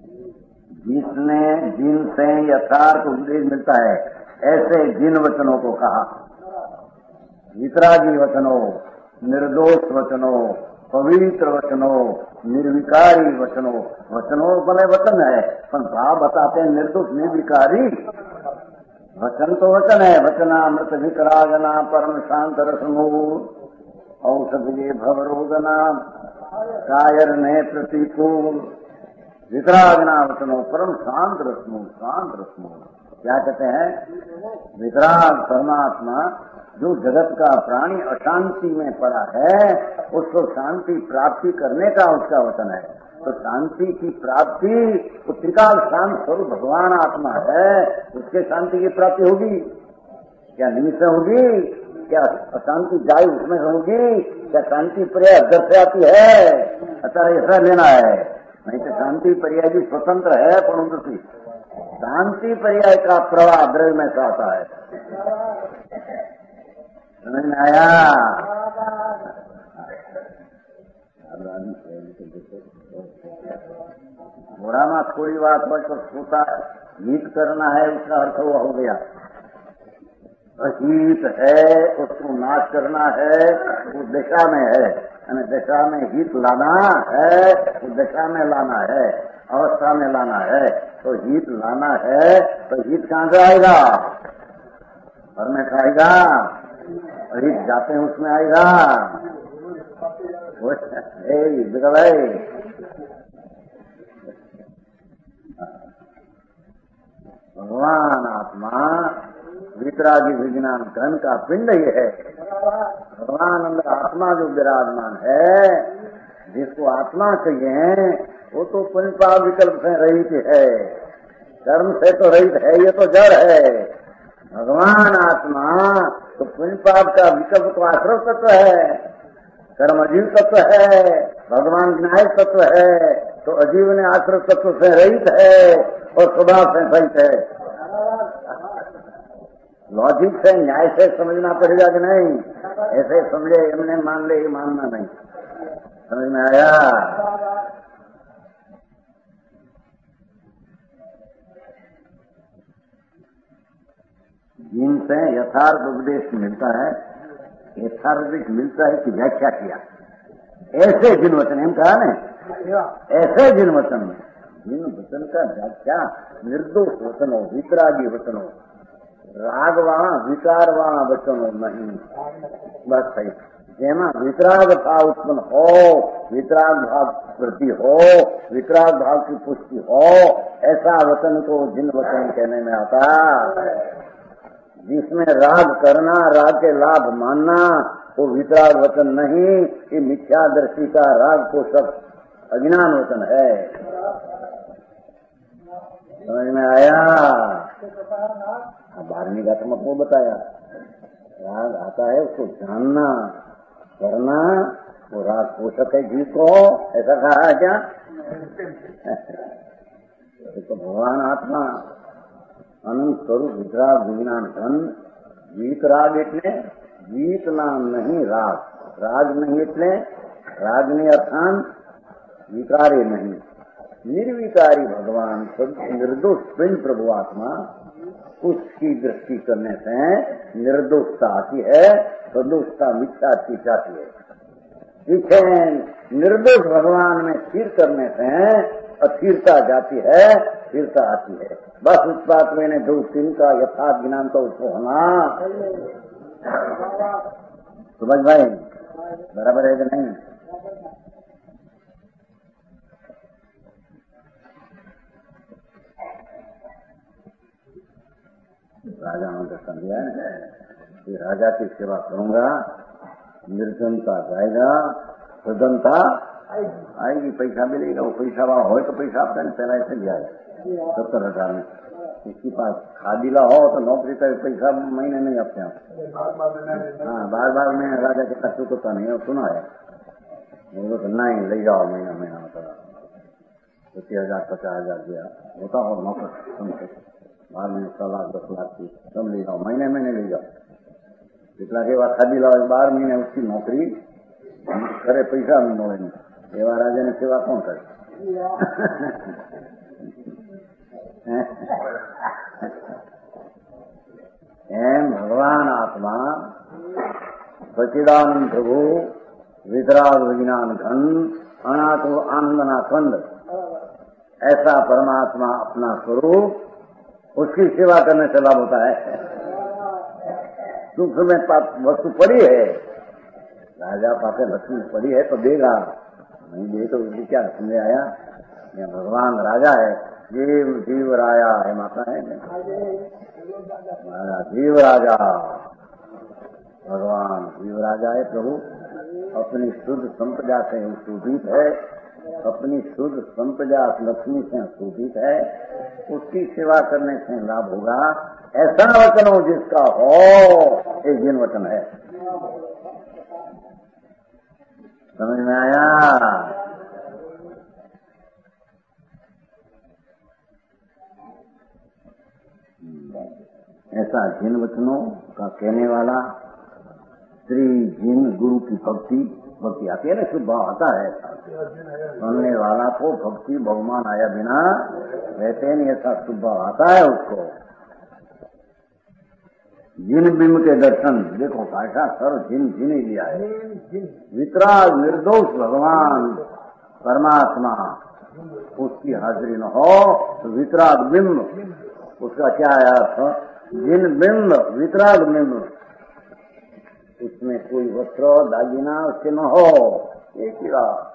जिनसे यथार्थ उपदेश मिलता है ऐसे जिन वचनों को कहा, वितरागी वचनों, निर्दोष वचनों, पवित्र वचनों, निर्विकारी वचनों। वचनों भले वचन है, पर भाव बताते हैं निर्दोष निर्विकारी। वचन तो वचन है, वचनामृत वितरागना परम शांत रसमो औषधि भवरोगना कायर ने प्रतिकूल। वितरागना वचनो परम शांत रसमो, शांत रसमो। क्या कहते हैं, वितराग परमात्मा जो जगत का प्राणी अशांति में पड़ा है, उसको शांति प्राप्ति करने का उसका वचन है। तो शांति की प्राप्ति, तो त्रिकाल शांत स्वरूप भगवान आत्मा है, उसके शांति की प्राप्ति होगी क्या, निमित्त होगी क्या, अशांति जाए उसमें होगी क्या, शांति पर्याय अदर से आती है। अच्छा ऐसा लेना है, नहीं तो शांति पर्याय भी स्वतंत्र है, परंतु शांति पर्याय का प्रवाह द्रव्य में से आता है। समझ में आया। थोड़ा ना थोड़ी बात पर तो सोता हित करना है, उसका अर्थ वो हो गया। हित है, उसको नाश करना है, वो दिशा में है, यानी दिशा में हित लाना है, वो दिशा में लाना है, अवस्था में लाना है। तो हित लाना है, तो हित कहां से आएगा, घर में खाएगा, हित जाते हैं उसमें आएगा। भाई भगवान आत्मा वितरागी विज्ञान घन का पिंड ही है। भगवान अंदर आत्मा जो विराजमान है, जिसको आत्मा कहिए, वो तो पुण्य विकल्प से रहित है, कर्म से तो रहित है, ये तो जड़ है। भगवान आत्मा तो पुण्य पाप का विकल्प तो आश्रय तत्व है, कर्म अजीव तत्व है, भगवान विनायक तत्व है। तो अजीव ने आश्रय तत्व से रहित है और स्वभाव से सहित है। लॉजिक से न्याय से समझना पड़ेगा कि नहीं, ऐसे समझे हमने मान ले, मानना नहीं। समझ में आया। जिनसे यथार्थ उपदेश मिलता है, यथार्थ उपदेश मिलता है कि व्याख्या किया, ऐसे जिन वचन हम कहा ना, ऐसे जिन वचन में, जिन वचन का व्याख्या निर्दोष वचन हो, वितरागी वचन हो, राग वहां विकार वहां वचन हो नहीं, बस सही। जेमा वितराग भाव उत्पन्न हो, वितराग भाव वृद्धि हो, वितराग भाव की पुष्टि हो, ऐसा वचन को जिन वचन कहने में आता। जिसमें राग करना, राग के लाभ मानना, वो वितराग वचन नहीं, ये मिथ्या दृष्टि का राग पोषक अज्ञान वचन है। समझ में आया। 12वीं का तो वो बताया, राग आता है उसको जानना करना, वो राग पोषक है जीव को, ऐसा कहा है क्या। तो भगवान आत्मा अनंत स्वरूप वितराग विज्ञान घन। वीतराग એટલે वीत नाम नहीं राग, राग नहीं એટલે रागनी अर्थान विकारी नहीं, निर्विकारी भगवान निर्दोष पिंड प्रभु आत्मा उसकी दृष्टि करने से निर्दोषता आती है, सदोषता मिथ्या जाती है। पीछे निर्दोष भगवान में स्थिर करने से अस्थिरता जाती है, स्थिरता आती है। बस उस बात मैंने दो तीन का यथार्थ ज्ञान तो उसको होना। समझ भाई बराबर है कि नहीं? राजा ने दर्शन दिया है कि राजा की सेवा करूंगा, निर्जनता जाएगा, सदनता आएगी, पैसा मिलेगा। वो पैसा वहां हो तो पैसा आपका पहला ऐसे लिया है 70,000 में। इसके पास खादिला हो तो नौकरी का पैसा महीने नहीं आपके यहाँ। हाँ, बार में राजा के पास चुकता नहीं है, सुना है वो तो नहीं ले जाओ महीना महीना मतलब 30,000 50,000 दिया होता हो नौकर समझे, बाद में 100 लाख 10 लाख की सब ले जाओ, महीने ले जाओ। जितना के बाद खादी लाओ 12 महीने उसकी नौकरी करे, पैसा नहीं मोड़े। सेवा राजा ने सेवा कौन करे? एम भगवान आत्मा सच्चिदानंद प्रभु वितराग विज्ञान घन अनाथ आनंदना कंद, ऐसा परमात्मा अपना स्वरूप, उसकी सेवा करने से लाभ होता है। सुख में वस्तु पड़ी है, राजा पासे वस्तु पड़ी है तो देगा, नहीं दे तो उसकी क्या समझ आया? यह भगवान राजा है, जीव राजा है, माता है जीव राजा, भगवान जीव राजा है। प्रभु अपनी शुद्ध संप्रदा से शोभित है, अपनी शुद्ध संप्रदा लक्ष्मी से शोभित है, उसकी सेवा करने से लाभ होगा। ऐसा वचन हो जिसका हो, एक दिन वचन है। समझ में आया? ऐसा जिन वचनों का कहने वाला श्री जिन गुरु की भक्ति आती है ना, शुभ भाव आता है। सुनने वाला को भक्ति बहुमान आया बिना रहते नहीं, ऐसा शुभ भाव आता है उसको। जिन बिंब के दर्शन, देखो भाषा सर जिन ही लिया है। वितराग निर्दोष भगवान परमात्मा, उसकी हाजिरी न हो तो वितराग बिंब, उसका क्या है अर्थ? जिन बिंब, वितराग बिंब, उसमें कोई वस्त्र दागिना उसके न हो, एक ही बात।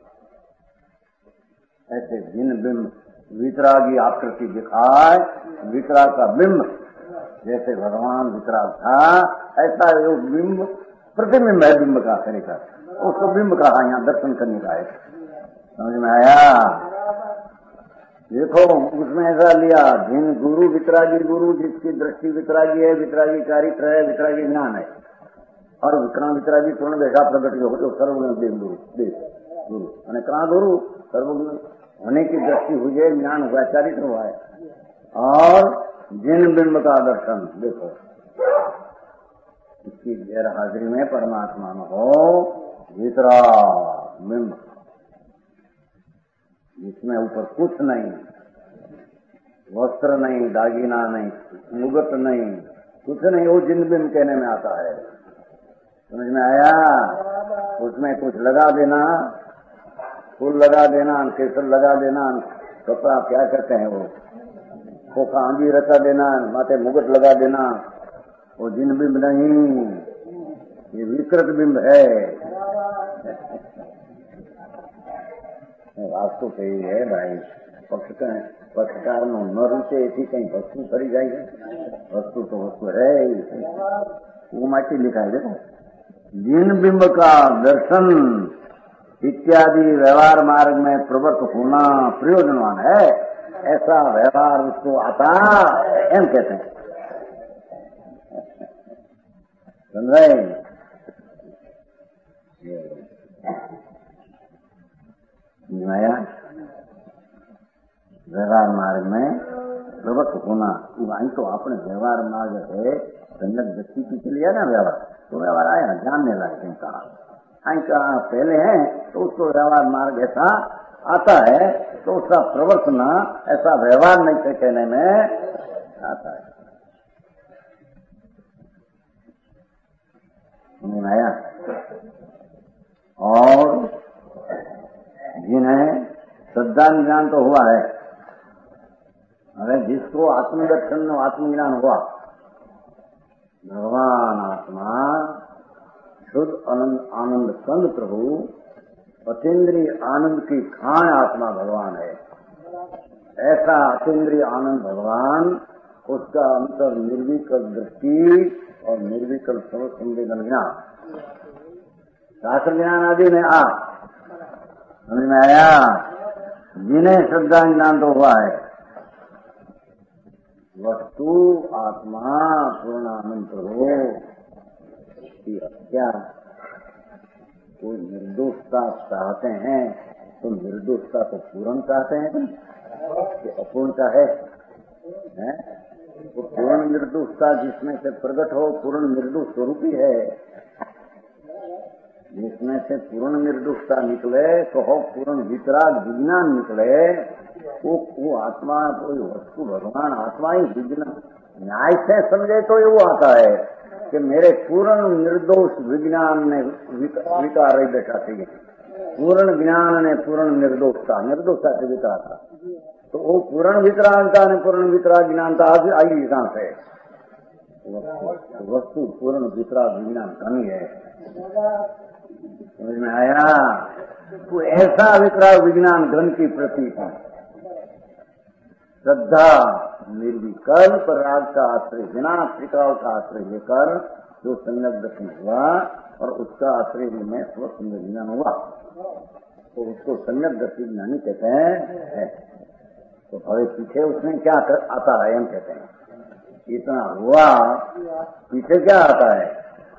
ऐसे जिन बिंब वितरागी आकृति दिखाए, वितराग का बिंब, जैसे भगवान वितराग था, ऐसा वो बिंब प्रतिबिंब है बिंब का तरीका, उसको बिंब कहा यहाँ दर्शन करने का है। समझ में आया? देखो उसमें ऐसा लिया, जिन गुरु वितरागी गुरु, जिसकी दृष्टि वितरागी है, वितरागी चारित्र है, वितरागी ज्ञान है, और विक्रांत वितरागी पूर्ण देखा प्रगति हो तो सर्वगुण देव गुरु અને कहाँ गुरु सर्वगुण होने की दृष्टि हुई है, ज्ञान हुआ, चारित्र हुआ है। और जिन बिंब का दर्शन देखो, इसकी गैर हाजिरी में परमात्मा न हो, वितरा बिंब, जिसमें ऊपर कुछ नहीं, वस्त्र नहीं, दागिना नहीं, मुगट नहीं, कुछ नहीं, वो जिन बिंब कहने में आता है। समझ में आया? उसमें कुछ लगा देना, फूल लगा देना, केसर लगा देना, कपड़ा क्या कहते हैं वो, खोखा आंधी रचा देना, माथे मुगट लगा देना, वो जिन बिंब नहीं, ये विकृत बिंब है। वास्तु कही है भाई, पक्षकार न रूचे थी कहीं वस्तु फरी जाएगी, वस्तु तो वस्तु है, वो माटी लिखा है। देखो जिन बिंब का दर्शन इत्यादि व्यवहार मार्ग में प्रवृत्त होना प्रयोजनवान है, ऐसा व्यवहार उसको आता एम कहते हैं। समझे? नया व्यवहार मार्ग में प्रवृत्त होना, वहीं तो अपने व्यवहार मार्ग है, संगत व्यक्ति की के लिए ना व्यवहार, तो व्यवहार आया जानने लगे कहा पहले है, तो उसको व्यवहार मार्ग ऐसा आता है, तो उसका प्रवर्तना ऐसा व्यवहार नहीं थे कहने में आता है। समझ में आया? और जिन्हें श्रद्धा ज्ञान तो हुआ है, अरे जिसको आत्मदर्शन आत्मज्ञान हुआ, भगवान आत्मा शुद्ध आनंद कंद प्रभु अतीन्द्रिय आनंद की खान आत्मा भगवान है। ऐसा अतीन्द्रिय आनंद भगवान, उसका अंतर निर्विकल्प दृष्टि और निर्विकल्प संवेदन ज्ञान, शास्त्र ज्ञान आदि में आ समझ में आया। जिन्हें श्रद्धा ज्ञान तो हुआ है, वस्तु आत्मा पूर्णानंद प्रभु की हत्या, कोई निर्दोषता चाहते हैं तो निर्दोषता को पूर्ण चाहते हैं कि अपूर्णता है? वो पूर्ण निर्दोषता जिसमें से प्रकट हो, पूर्ण निर्दोष स्वरूप ही है। जिसमें से पूर्ण निर्दोषता निकले तो हो पूर्ण वितराग विज्ञान निकले, वो आत्मा कोई वस्तु भगवान आत्मा ही विज्ञान न्याय से समझे तो वो आता है कि मेरे पूर्ण निर्दोष विज्ञान ने विकार रही बैठा थी, पूर्ण ज्ञान ने पूर्ण निर्दोषता से विकार था, तो वो पूर्ण वितरागता ने पूर्ण वितराग ज्ञानता आई कहां से? वस्तु पूर्ण वितराग विज्ञान कमी है। समझ में आया? तो ऐसा वितराग विज्ञान घन की प्रतीक है। श्रद्धा निर्विकल्प राग का आश्रय, बिना त्रिकाल का आश्रय लेकर जो सम्यक दर्शन हुआ और उसका आश्रय में स्वसंग ज्ञान हुआ, तो उसको सम्यक दर्शन ज्ञानी कहते हैं। तो अभी पीछे उसमें क्या आता है हम कहते हैं, इतना हुआ पीछे क्या आता है?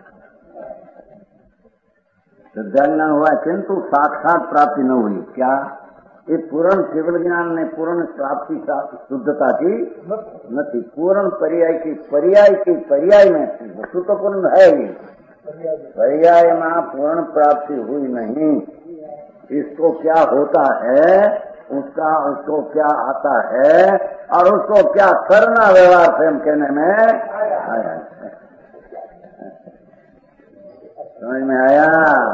श्रद्धा ज्ञान हुआ किंतु साक्षात प्राप्ति न हुई। क्या? ये पूर्ण केवल ज्ञान ने पूर्ण प्राप्ति शुद्धता की नहीं, पूर्ण पर्याय में वस्तु तो पूर्ण है ही, पर्याय में पूर्ण प्राप्ति हुई नहीं। इसको क्या होता है, उसको क्या आता है और उसको क्या करना व्यवहार से हम कहने में आया। समझ में आया?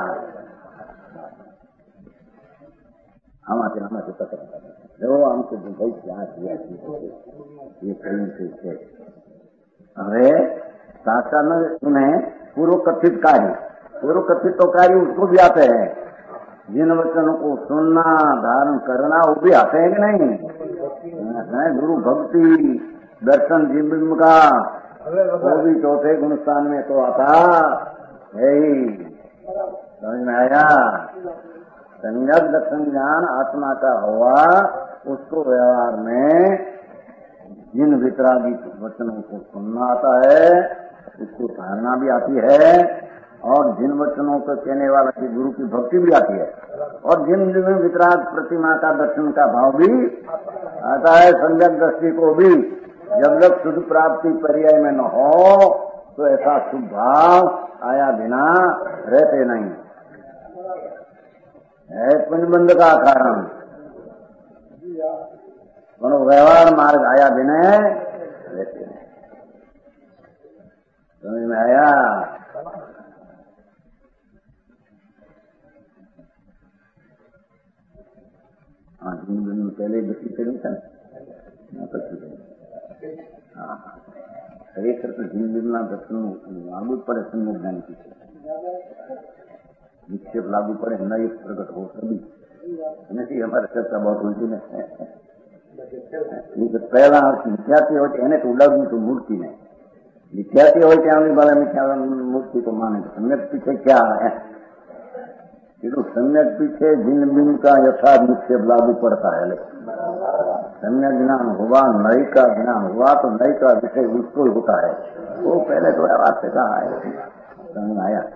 हमारे पता जो हमको भाई क्या किया ये कहीं से अरे शास्त्र में उन्हें पूर्व कथित तो कार्य उसको भी आते हैं, जिन वचनों को सुनना धारण करना वो भी आते हैं कि नहीं? गुरु भक्ति दर्शन जिम्बिम्ब का वो भी चौथे गुणस्थान में तो आता है ही। समझ में आया? सम्यक दर्शन ज्ञान आत्मा का हुआ, उसको व्यवहार में जिन वितरागी वचनों को सुनना आता है, उसको धारणा भी आती है, और जिन वचनों को कहने वाला की गुरु की भक्ति भी आती है, और जिन वितराग प्रतिमा का दर्शन का भाव भी आता है। सम्यक दृष्टि को भी जब तक शुद्ध प्राप्ति पर्याय में न हो तो ऐसा शुभ भाव आया बिना रहते नहीं है। पंचबंध का कारण व्यवहार मार्ग आया बिना रहते नहीं। समझ में आया? हाँ, जिन दिन पहले बच्ची चली था खरेखर तो जिन दिन दर्शन लागू पड़े सम्यक ज्ञान की विक्षेप लागू पड़े न एक प्रकट हो सभी नहीं। हमारे चर्चा बहुत उल्टी में है। पहला मिथ्याती हो એને તો ઉડાડવું તો મૂર્તિ ને मिथ्याती हो त्यानी वाला मिथ्या मूर्ति को माने तो सम्यक पीछे क्या है? तो सम्यक पीछे जिन बिन का यथार्थ निक्षेप लागू पड़ता है। सम्यक ज्ञान हुआ, नई का ज्ञान हुआ तो नई का विषय उसको ही होता है। वो पहले तो बात से कहा है, समझ में आया?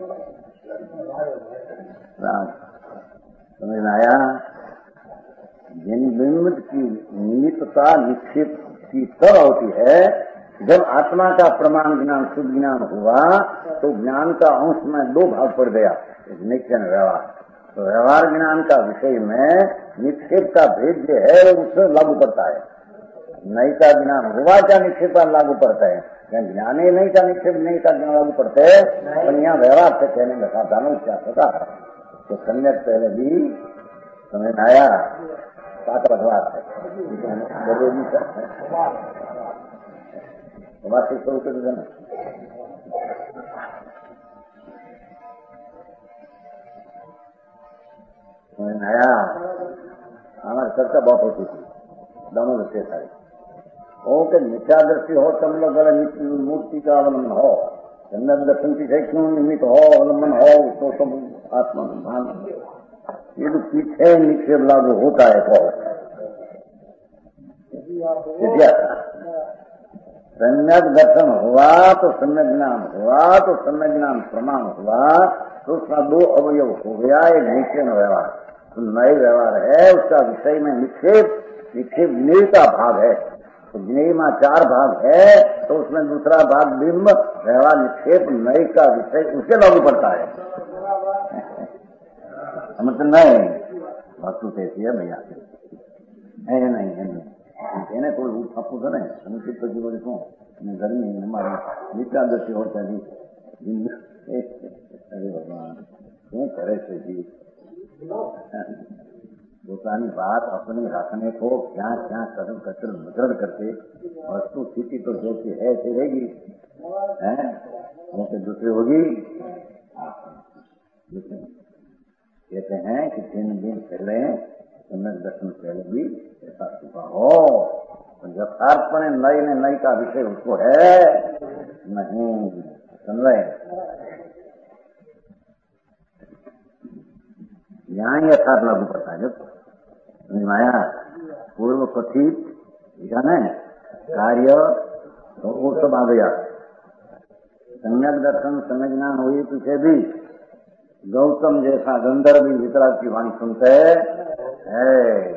समझ में आया? जिन बिंब की निमित्तता निक्षेप की तब होती है जब आत्मा का प्रमाण ज्ञान शुद्ध ज्ञान हुआ तो ज्ञान का अंश में दो भाग पड़ गया, नित्य व्यवहार। तो व्यवहार ज्ञान का विषय में निक्षेप का भेद जो है उससे लागू पड़ता है। नई का ज्ञान हुआ क्या निक्षेप लागू पड़ता है? ज्ञान ही नहीं का निक्षेप नहीं का ज्ञान लागू पड़ते है। पर यहाँ व्यवहार से कहने लगा दानव क्या होता तो सम्यक पहले भी समझ आया बात बदवार है जरूरी हमारे समझ आया। हमारी चर्चा बहुत होती थी दोनों दृष्टि सारी ओके मिथ्या दृष्टि हो तुम लोग मूर्ति का अवलंबन हो चंदन दर्शन की क्यों निमित्त हो अवलंबन हो तो तुम आत्मा भान ये तो पीछे निक्षेप लागू होता है तो सम्यक दर्शन हुआ तो सम्यक ज्ञान हुआ तो सम्यक ज्ञान प्रमाण हुआ तो उसका दो अवयव हो गया एक निश्चय व्यवहार तो नए व्यवहार है उसका विषय में निक्षेप ज्ञेय का भाग है तो ज्ञेय में 4 भाग है तो उसमें दूसरा भाग बिंब व्यवहार निक्षेप नए का विषय उसे लागू पड़ता है। मतलब नहीं वस्तु कैसी है भैया है नहीं એને કોઈ આપવું છે ને સંકિત પછી બોલે શું ગરમી અમારી નીચા દર્શી હોતા जी अरे भगवान શું કરે છે जी પોતાની વાત अपनी रखने को क्या क्या कचर मचड़ करके वस्तु स्थिति तो जैसी है ऐसी रहेगी है जैसे दूसरी होगी। कहते हैं कि 3 दिन पहले सम्यक दर्शन पहले भी ऐसा छुपा हो यथार्थपणे नई ने नई का विषय उसको है नहीं समझ यहाँ यथार्थ लागू पड़ता है जब माया पूर्व कथित जाने कार्य तो वो सब आ गया। सम्यक दर्शन सम्यक ज्ञान हुई पीछे भी गौतम जैसा गंधर्व भी वितराग की वाणी सुनते है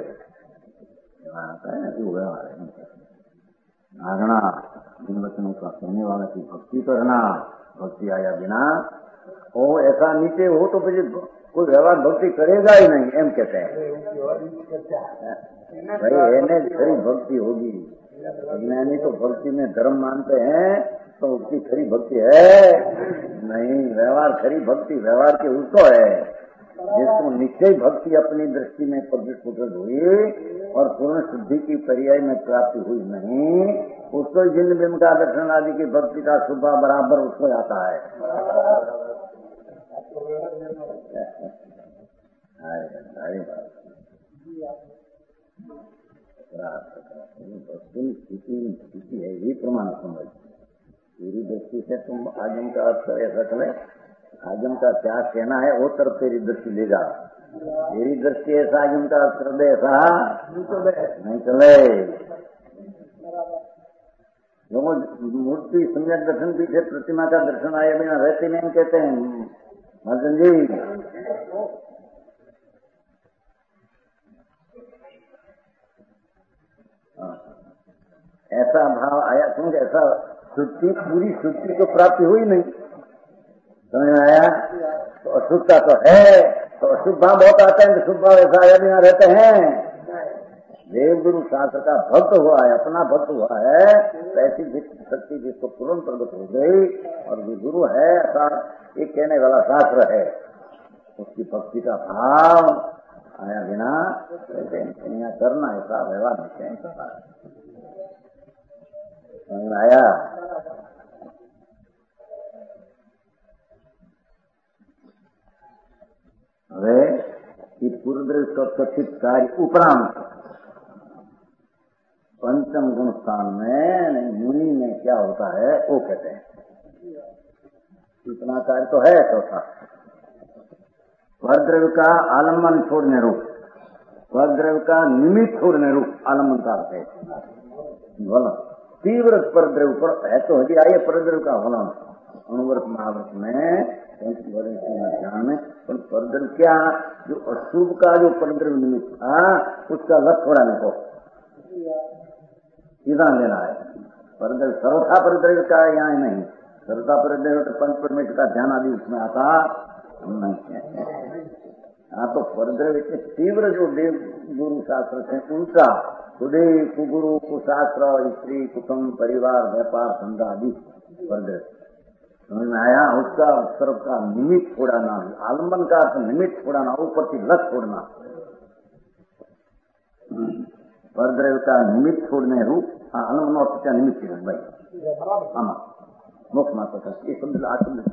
धारणा इन वचनों का कहने वाला की भक्ति करना भक्ति आया बिना वो ऐसा नीचे हो तो फिर कोई व्यवहार भक्ति करेगा ही नहीं एम कहते हैं भाई एने खरी भक्ति होगी ज्ञानी तो भक्ति में धर्म मानते हैं तो उसकी खरी भक्ति है नहीं व्यवहार खरी भक्ति व्यवहार के उसको है जिसको निश्चय भक्ति अपनी दृष्टि में प्रकट हुई और पूर्ण शुद्धि की पर्याय में प्राप्ति हुई नहीं उसको जिन बिंब का दर्शन आदि की भक्ति का शुभ बराबर उसको आता है। स्थिति है ये प्रमाण समझ तेरी दृष्टि से तुम आगम का अर्थ ऐसा चले आगम का क्या कहना है वो तरफ तेरी दृष्टि ले जा तेरी दृष्टि ऐसा आगम का अर्थ ऐसा नहीं चले मूर्ति सम्यक दर्शन पीछे प्रतिमा का दर्शन आए बिना रहते नहीं कहते हैं मर्दन जी ऐसा भाव आया क्योंकि ऐसा शुद्धि पूरी शुद्धि को प्राप्ति हुई नहीं समझ में आया तो अशुद्धता तो है तो अशुद्ध भाव बहुत आते हैं शुद्ध भाव ऐसा आया बिना रहते हैं। देव गुरु शास्त्र का भक्त हुआ है अपना भक्त हुआ है तो ऐसी शक्ति जिसको तुरंत प्रकट हो गई और जो गुरु है ऐसा एक कहने वाला शास्त्र है उसकी भक्ति का भाव आया बिना करना ऐसा व्यवहार नहीं करना समझ में आया। હવે એ પૂર્વદ્રવ્ય કથિત कार्य उपरांत पंचम गुण स्थान में मुनि में क्या होता है वो कहते हैं इतना कार्य तो है चौथा परद्रव्य का आलम्बन छोड़ने रूप परद्रव्य का निमित्त छोड़ने रूप आलम्बन का अर्थ है बोला तीव्र परद्रव्य पर है तो हजी आइए परद्रव्य का होना अनुवर्त महावर्त में ध्यान में परद्रव्य क्या जो अशुभ का जो परद्रव्य निमित्त था उसका लक्ष्य बढ़ाने को सीधा लेना है परद्रव्य सर्वथा परद्रव्य का यहाँ नहीं सर्वथा परद्रव्य तो पंच परमेश्वर का ध्यान आदि उसमें आता नहीं हाँ तो परद्रव्य के तीव्र जो देव गुरु शास्त्र थे उनका खुदे कुगुरु कुशास्त्र स्त्री कुटुम्ब परिवार व्यापार धंधा आदि वर्ग समझ में आया। उसका सर्व का निमित्त छोड़ाना, आलम्बन का अर्थ निमित्त छोड़ाना, ऊपर की लत छोड़ना। परद्रव्य का निमित्त छोड़ने रूप आलम्बन अर्थ का निमित्त है भाई। आमा मोक्ष माता का ये शब्द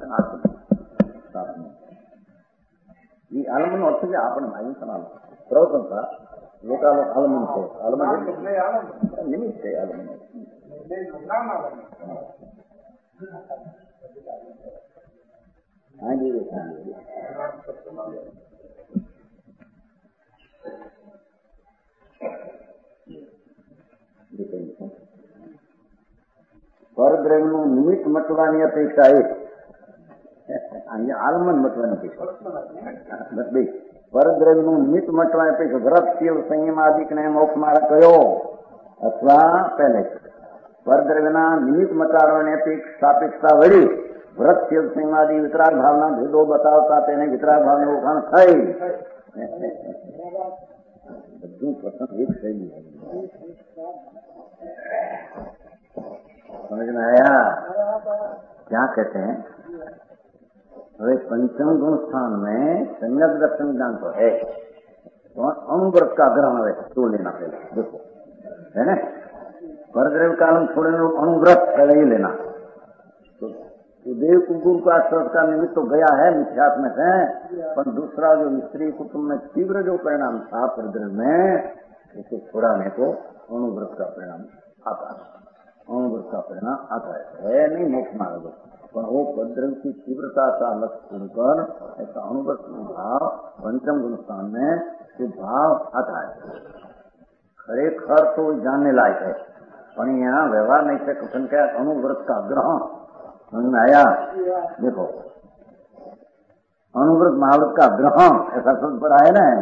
ये आलम्बन अर्थ के आपण माहिती समान प्रवचन था लोका लोग आलम्बन से आलम्बन निमित्त है आलम्बन। हाँ जी પરદ્રવ્યનું નિમિત્ત મટવાની અપેક્ષા એ અહીંયા આલમન મટવાની અપેક્ષા પરદ્રવ્યનું નિમિત્ત મટવાની અપેક્ષા વ્રત શીલ સંયમ આદિકને મોક્ષ માર્ગ કયો અથવા પહેલે પરદ્રવ્યના નિમિત્ત મટાડવાની સાપેક્ષતા વળી વ્રત શીલ સંયમ આદિ વિતરાગ ભાવના ભેદો બતાવતા તેને વિતરાગ ભાવને ઓળખાણ થઈ। બધું પ્રથમ એક શૈલી समझ में आया। क्या कहते हैं वे पंचम गुण स्थान में सम्यक दर्शन ज्ञान तो है तो अणुव्रत का ग्रहण है तो लेना पहले देखो है ना। परद्रव्य कालम छोड़ने अणुव्रत पहले ही लेना। तो देव कुकुर का श्रद्धा का निमित्त तो गया है मिथ्यात्म है, पर दूसरा जो स्त्री कुटुंब में तीव्र जो परिणाम था परद्रव्य में उसे छोड़ाने को अणुव्रत का परिणाम आता है। अणुव्रत का परिणाम आता है नहीं मोक्ष मार्ग, पर वो परद्रव्य की तीव्रता का लक्ष्य छोड़कर ऐसा अणुव्रत भाव पंचम गुण स्थान में जो भाव आता है खरेखर तो जानने लायक है, पर यहाँ व्यवहार नहीं से कथन क्या अणुव्रत का ग्रहण समझ में आया। देखो अणुव्रत महाव्रत का ग्रहण ऐसा शब्द पड़ा है ना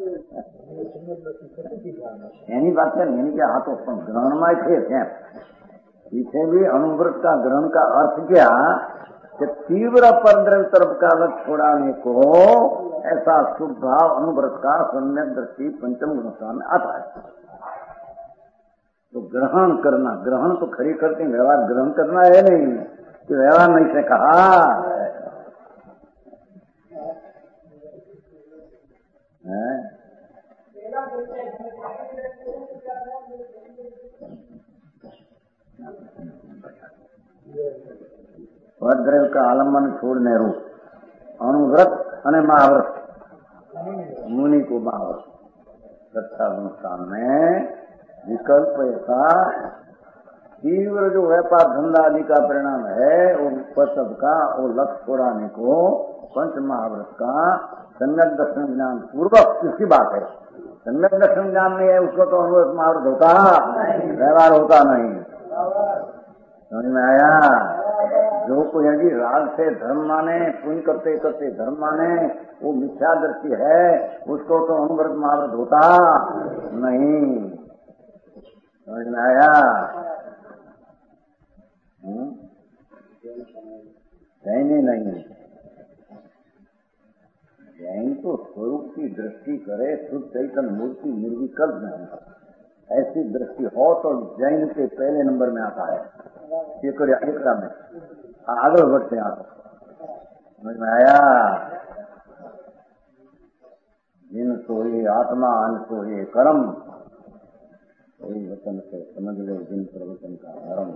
यानी बात है यानी कि हाथों ग्रहण में थे पीछे भी अणुव्रत का ग्रहण का अर्थ क्या कि तीव्र परद्रव्य तरफ का लक्ष्य छोड़ाने को ऐसा शुभ भाव अणुव्रत का सम्यक दृष्टि पंचम गुण स्थान में आता है। तो ग्रहण करना, ग्रहण तो खरी करते हैं, व्यवहार ग्रहण करना है नहीं कि व्यवहार नहीं से कहा है। परद्रव्य का आलम्बन छोड़ने रूप अणुव्रत અને महाव्रत मुनि को महाव्रत तथा अनुष्ठान में विकल्प ऐसा तीव्र जो व्यापार धंधा आदि का परिणाम है वो उपसव का वो लक्ष्य छोड़ाने को पंच महाव्रत का सम्यक दर्शन ज्ञान पूर्वक इसकी बात है। सम्यक दर्शन ज्ञान नहीं है उसको तो अणुव्रत महाव्रत होता व्यवहार होता नहीं। समझ में आया। जो कोई यदि राग से धर्म माने पुण्य करते करते धर्म माने वो मिथ्या दृष्टि है उसको तो अणुव्रत महाव्रत होता नहीं। समझ में आया। जैन नहीं, जैन तो स्वरूप की दृष्टि करे शुद्ध चैतन्य मूर्ति निर्विकल्प नहीं, ऐसी दृष्टि हो तो जैन के पहले नंबर में आता है एकड़ा में आगे बढ़ते आप। समझ में आया। जिन सोए आत्मा अन सोए कर्म वही वचन से समझ लो जिन प्रवचन का धर्म।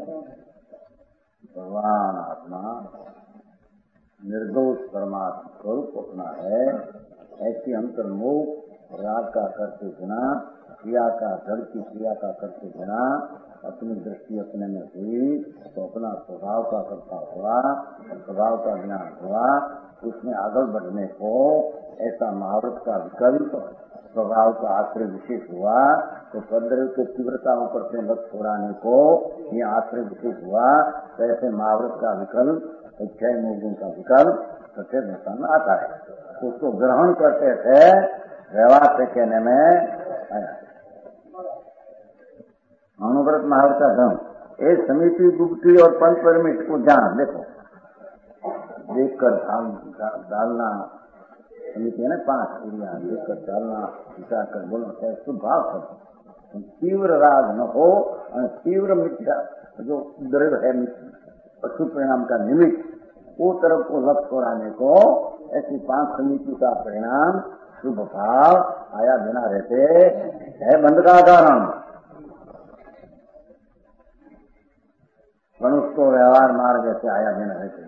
भगवान आत्मा निर्दोष परमात्मा स्वरूप अपना है, ऐसी अंतर्मुख राग का करते बिना क्रिया का जड़ की क्रिया का करते बिना अपनी दृष्टि अपने में हुई तो अपना स्वभाव का करता हुआ और स्वभाव का ज्ञान हुआ उसमें आगे बढ़ने को ऐसा महाव्रत का विकल्प स्वभाव का आश्रय विशेष हुआ तो परद्रव्य की तीव्रता ऊपर से लक्ष्य छोड़ाने को ये आश्रय विशेष हुआ तो ऐसे महाव्रत का विकल्प इच्छा मोगुण का विकल्प सत्य दशा में आता है। उसको ग्रहण करते थे व्यवहार से कहने में आया। अणुव्रत महाव्रत का धर्म ये समिति गुप्ती और पंच परमिट को जान देखो देखकर डालना समिति है ना 5 क्रिया देखकर डालना विचार कर बोलना चाहे शुभ भाव सब तीव्र राग न हो और तीव्र मिथ्या जो द्रव्य है अशुभ परिणाम का निमित्त वो तरफ को लक्ष्य कराने को ऐसी 5 समिति का परिणाम शुभ भाव आया बिना रहते है बंद का कारण। मनुष्य व्यवहार मार्ग ऐसे आया बिना रहते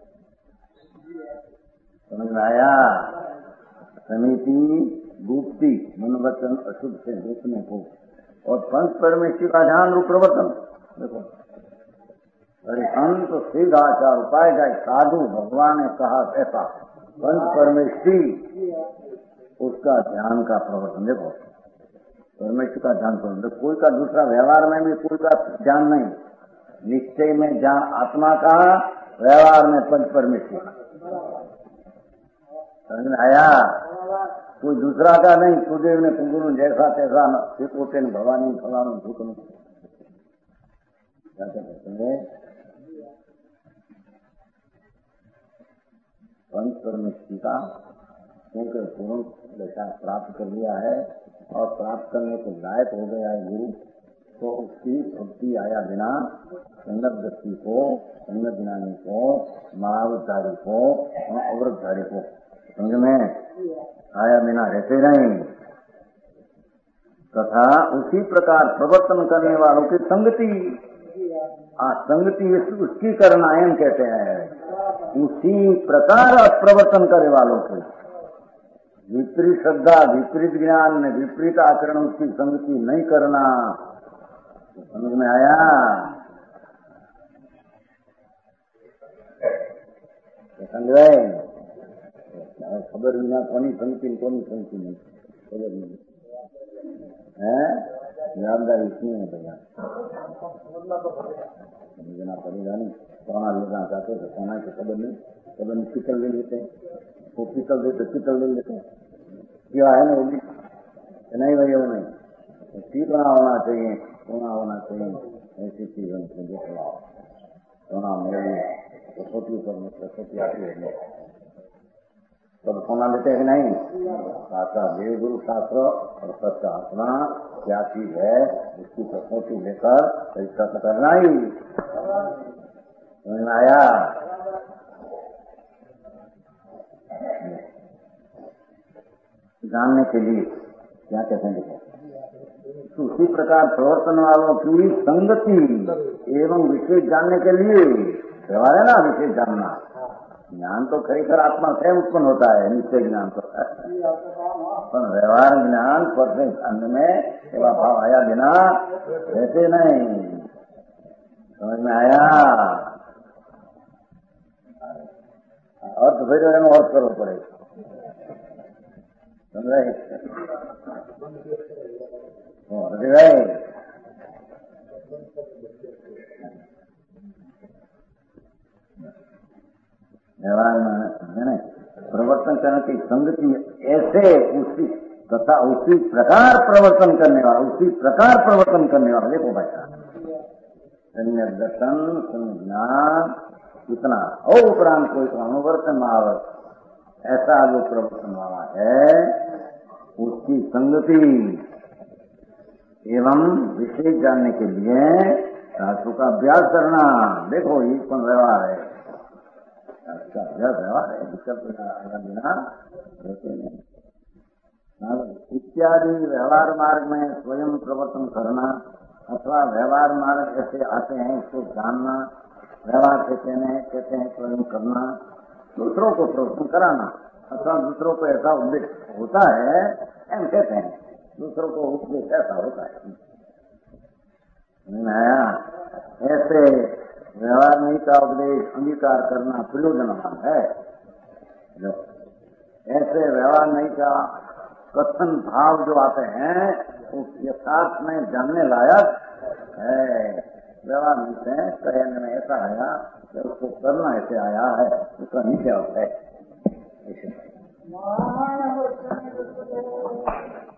समझ में आया। समिति गुप्ती मनोवचन अशुभ से रोकने को और पंच परमेश्वर का ध्यान रूप प्रवर्तन। देखो अरे अंत सीधाचार उपाय जाए साधु भगवान ने कहा ऐसा पंच परमेश्वरी उसका ध्यान का प्रवर्तन। देखो परमेश्वर का ध्यान प्रवर्तन कोई का दूसरा व्यवहार में भी कोई का ध्यान नहीं, निश्चय में ध्यान आत्मा का, व्यवहार में पंच परमेश्वर। समझ में आया। कोई दूसरा का नहीं, सुदेव ने कुंगुरु जैसा तैसा पोते ने भवानी फलाना भूतन क्या कहते हैं पंच परमेश्वर का क्योंकि पूर्ण दशा प्राप्त कर लिया है और प्राप्त करने के लायक हो गया है गुरु, तो उसकी भक्ति आया बिना संगत व्यक्ति को, संगत ज्ञानी को, महावतधारी को और अवृतधारी को समझ में आया बिना रहते नहीं। तथा उसी प्रकार प्रवर्तन करने वालों की संगति, संगति उसकी करना एम कहते हैं। उसी प्रकार प्रवर्तन करने वालों की विपरीत श्रद्धा, विपरीत ज्ञान में विपरीत आचरण उसकी संगति नहीं करना। समझ में आया। समझ गए। खबर बिना कोनी संगति नहीं खबर नहीं है। जवाबदारी इसमें है भैया, समझना पड़ेगा। नहीं सोना लेना चाहते तो सोना की खबर नहीं पितल ले लेते हैं, वो पितल देते पितल ले लेते हैं। क्या है ना वो भी नहीं भैया, वो नहीं सीखना होना चाहिए, सोना होना चाहिए। ऐसी चीज हमको देख लो सोना मेरी कसौटी पर कसौटी आती है तब सोना लेते हैं कि नहीं। शास्त्र देव गुरु शास्त्र और सत्य आत्मा क्या चीज है उसकी कसौटी लेकर परीक्षा करना ही। समझ में आया। जानने के लिए क्या कहते हैं देखो, उसी प्रकार प्रवर्तन वालों की संगति एवं विशेष जानने के लिए व्यवहार है ना। विशेष जानना ज्ञान तो खरीखर आत्मा से उत्पन्न होता है, निश्चय ज्ञान तो पर व्यवहार ज्ञान पर अंत में सेवा भाव आया बिना रहते नहीं। समझ में आया। और तो फिर और करो पड़ेगा। समझ रहे व्यवहार में प्रवर्तन करने की संगति ऐसे उसी तथा उसी प्रकार प्रवर्तन करने वाला, उसी प्रकार प्रवर्तन करने वाला। देखो भाई सम्यक दर्शन ज्ञान इतना और उपरांत कोई अनुवर्तन महावर्त ऐसा जो प्रवर्तन वाला है उसकी संगति एवं विशेष जानने के लिए शास्त्रों का अभ्यास करना। देखो ये कौन व्यवहार है, इसका अभ्यास व्यवहार है, विकल्प बिना रहते नहीं। इत्यादि व्यवहार मार्ग में स्वयं प्रवर्तन करना अथवा व्यवहार मार्ग ऐसे आते हैं उसको जानना, व्यवहार कहते हैं स्वयं करना, दूसरों को प्रवर्तन कराना अथवा दूसरों को ऐसा उपदेश होता है एम कहते हैं, दूसरों को उपदेश ऐसा होता है। आया ऐसे व्यवहार नहीं का उपदेश अंगीकार करना प्रयोजनवान है। ऐसे व्यवहार नहीं का कथन भाव जो आते हैं वो यथार्थ में जानने लायक है। व्यवहार नहीं से कहने में ऐसा आया कि उसको करना ऐसे आया है, उसका नीचे होता है।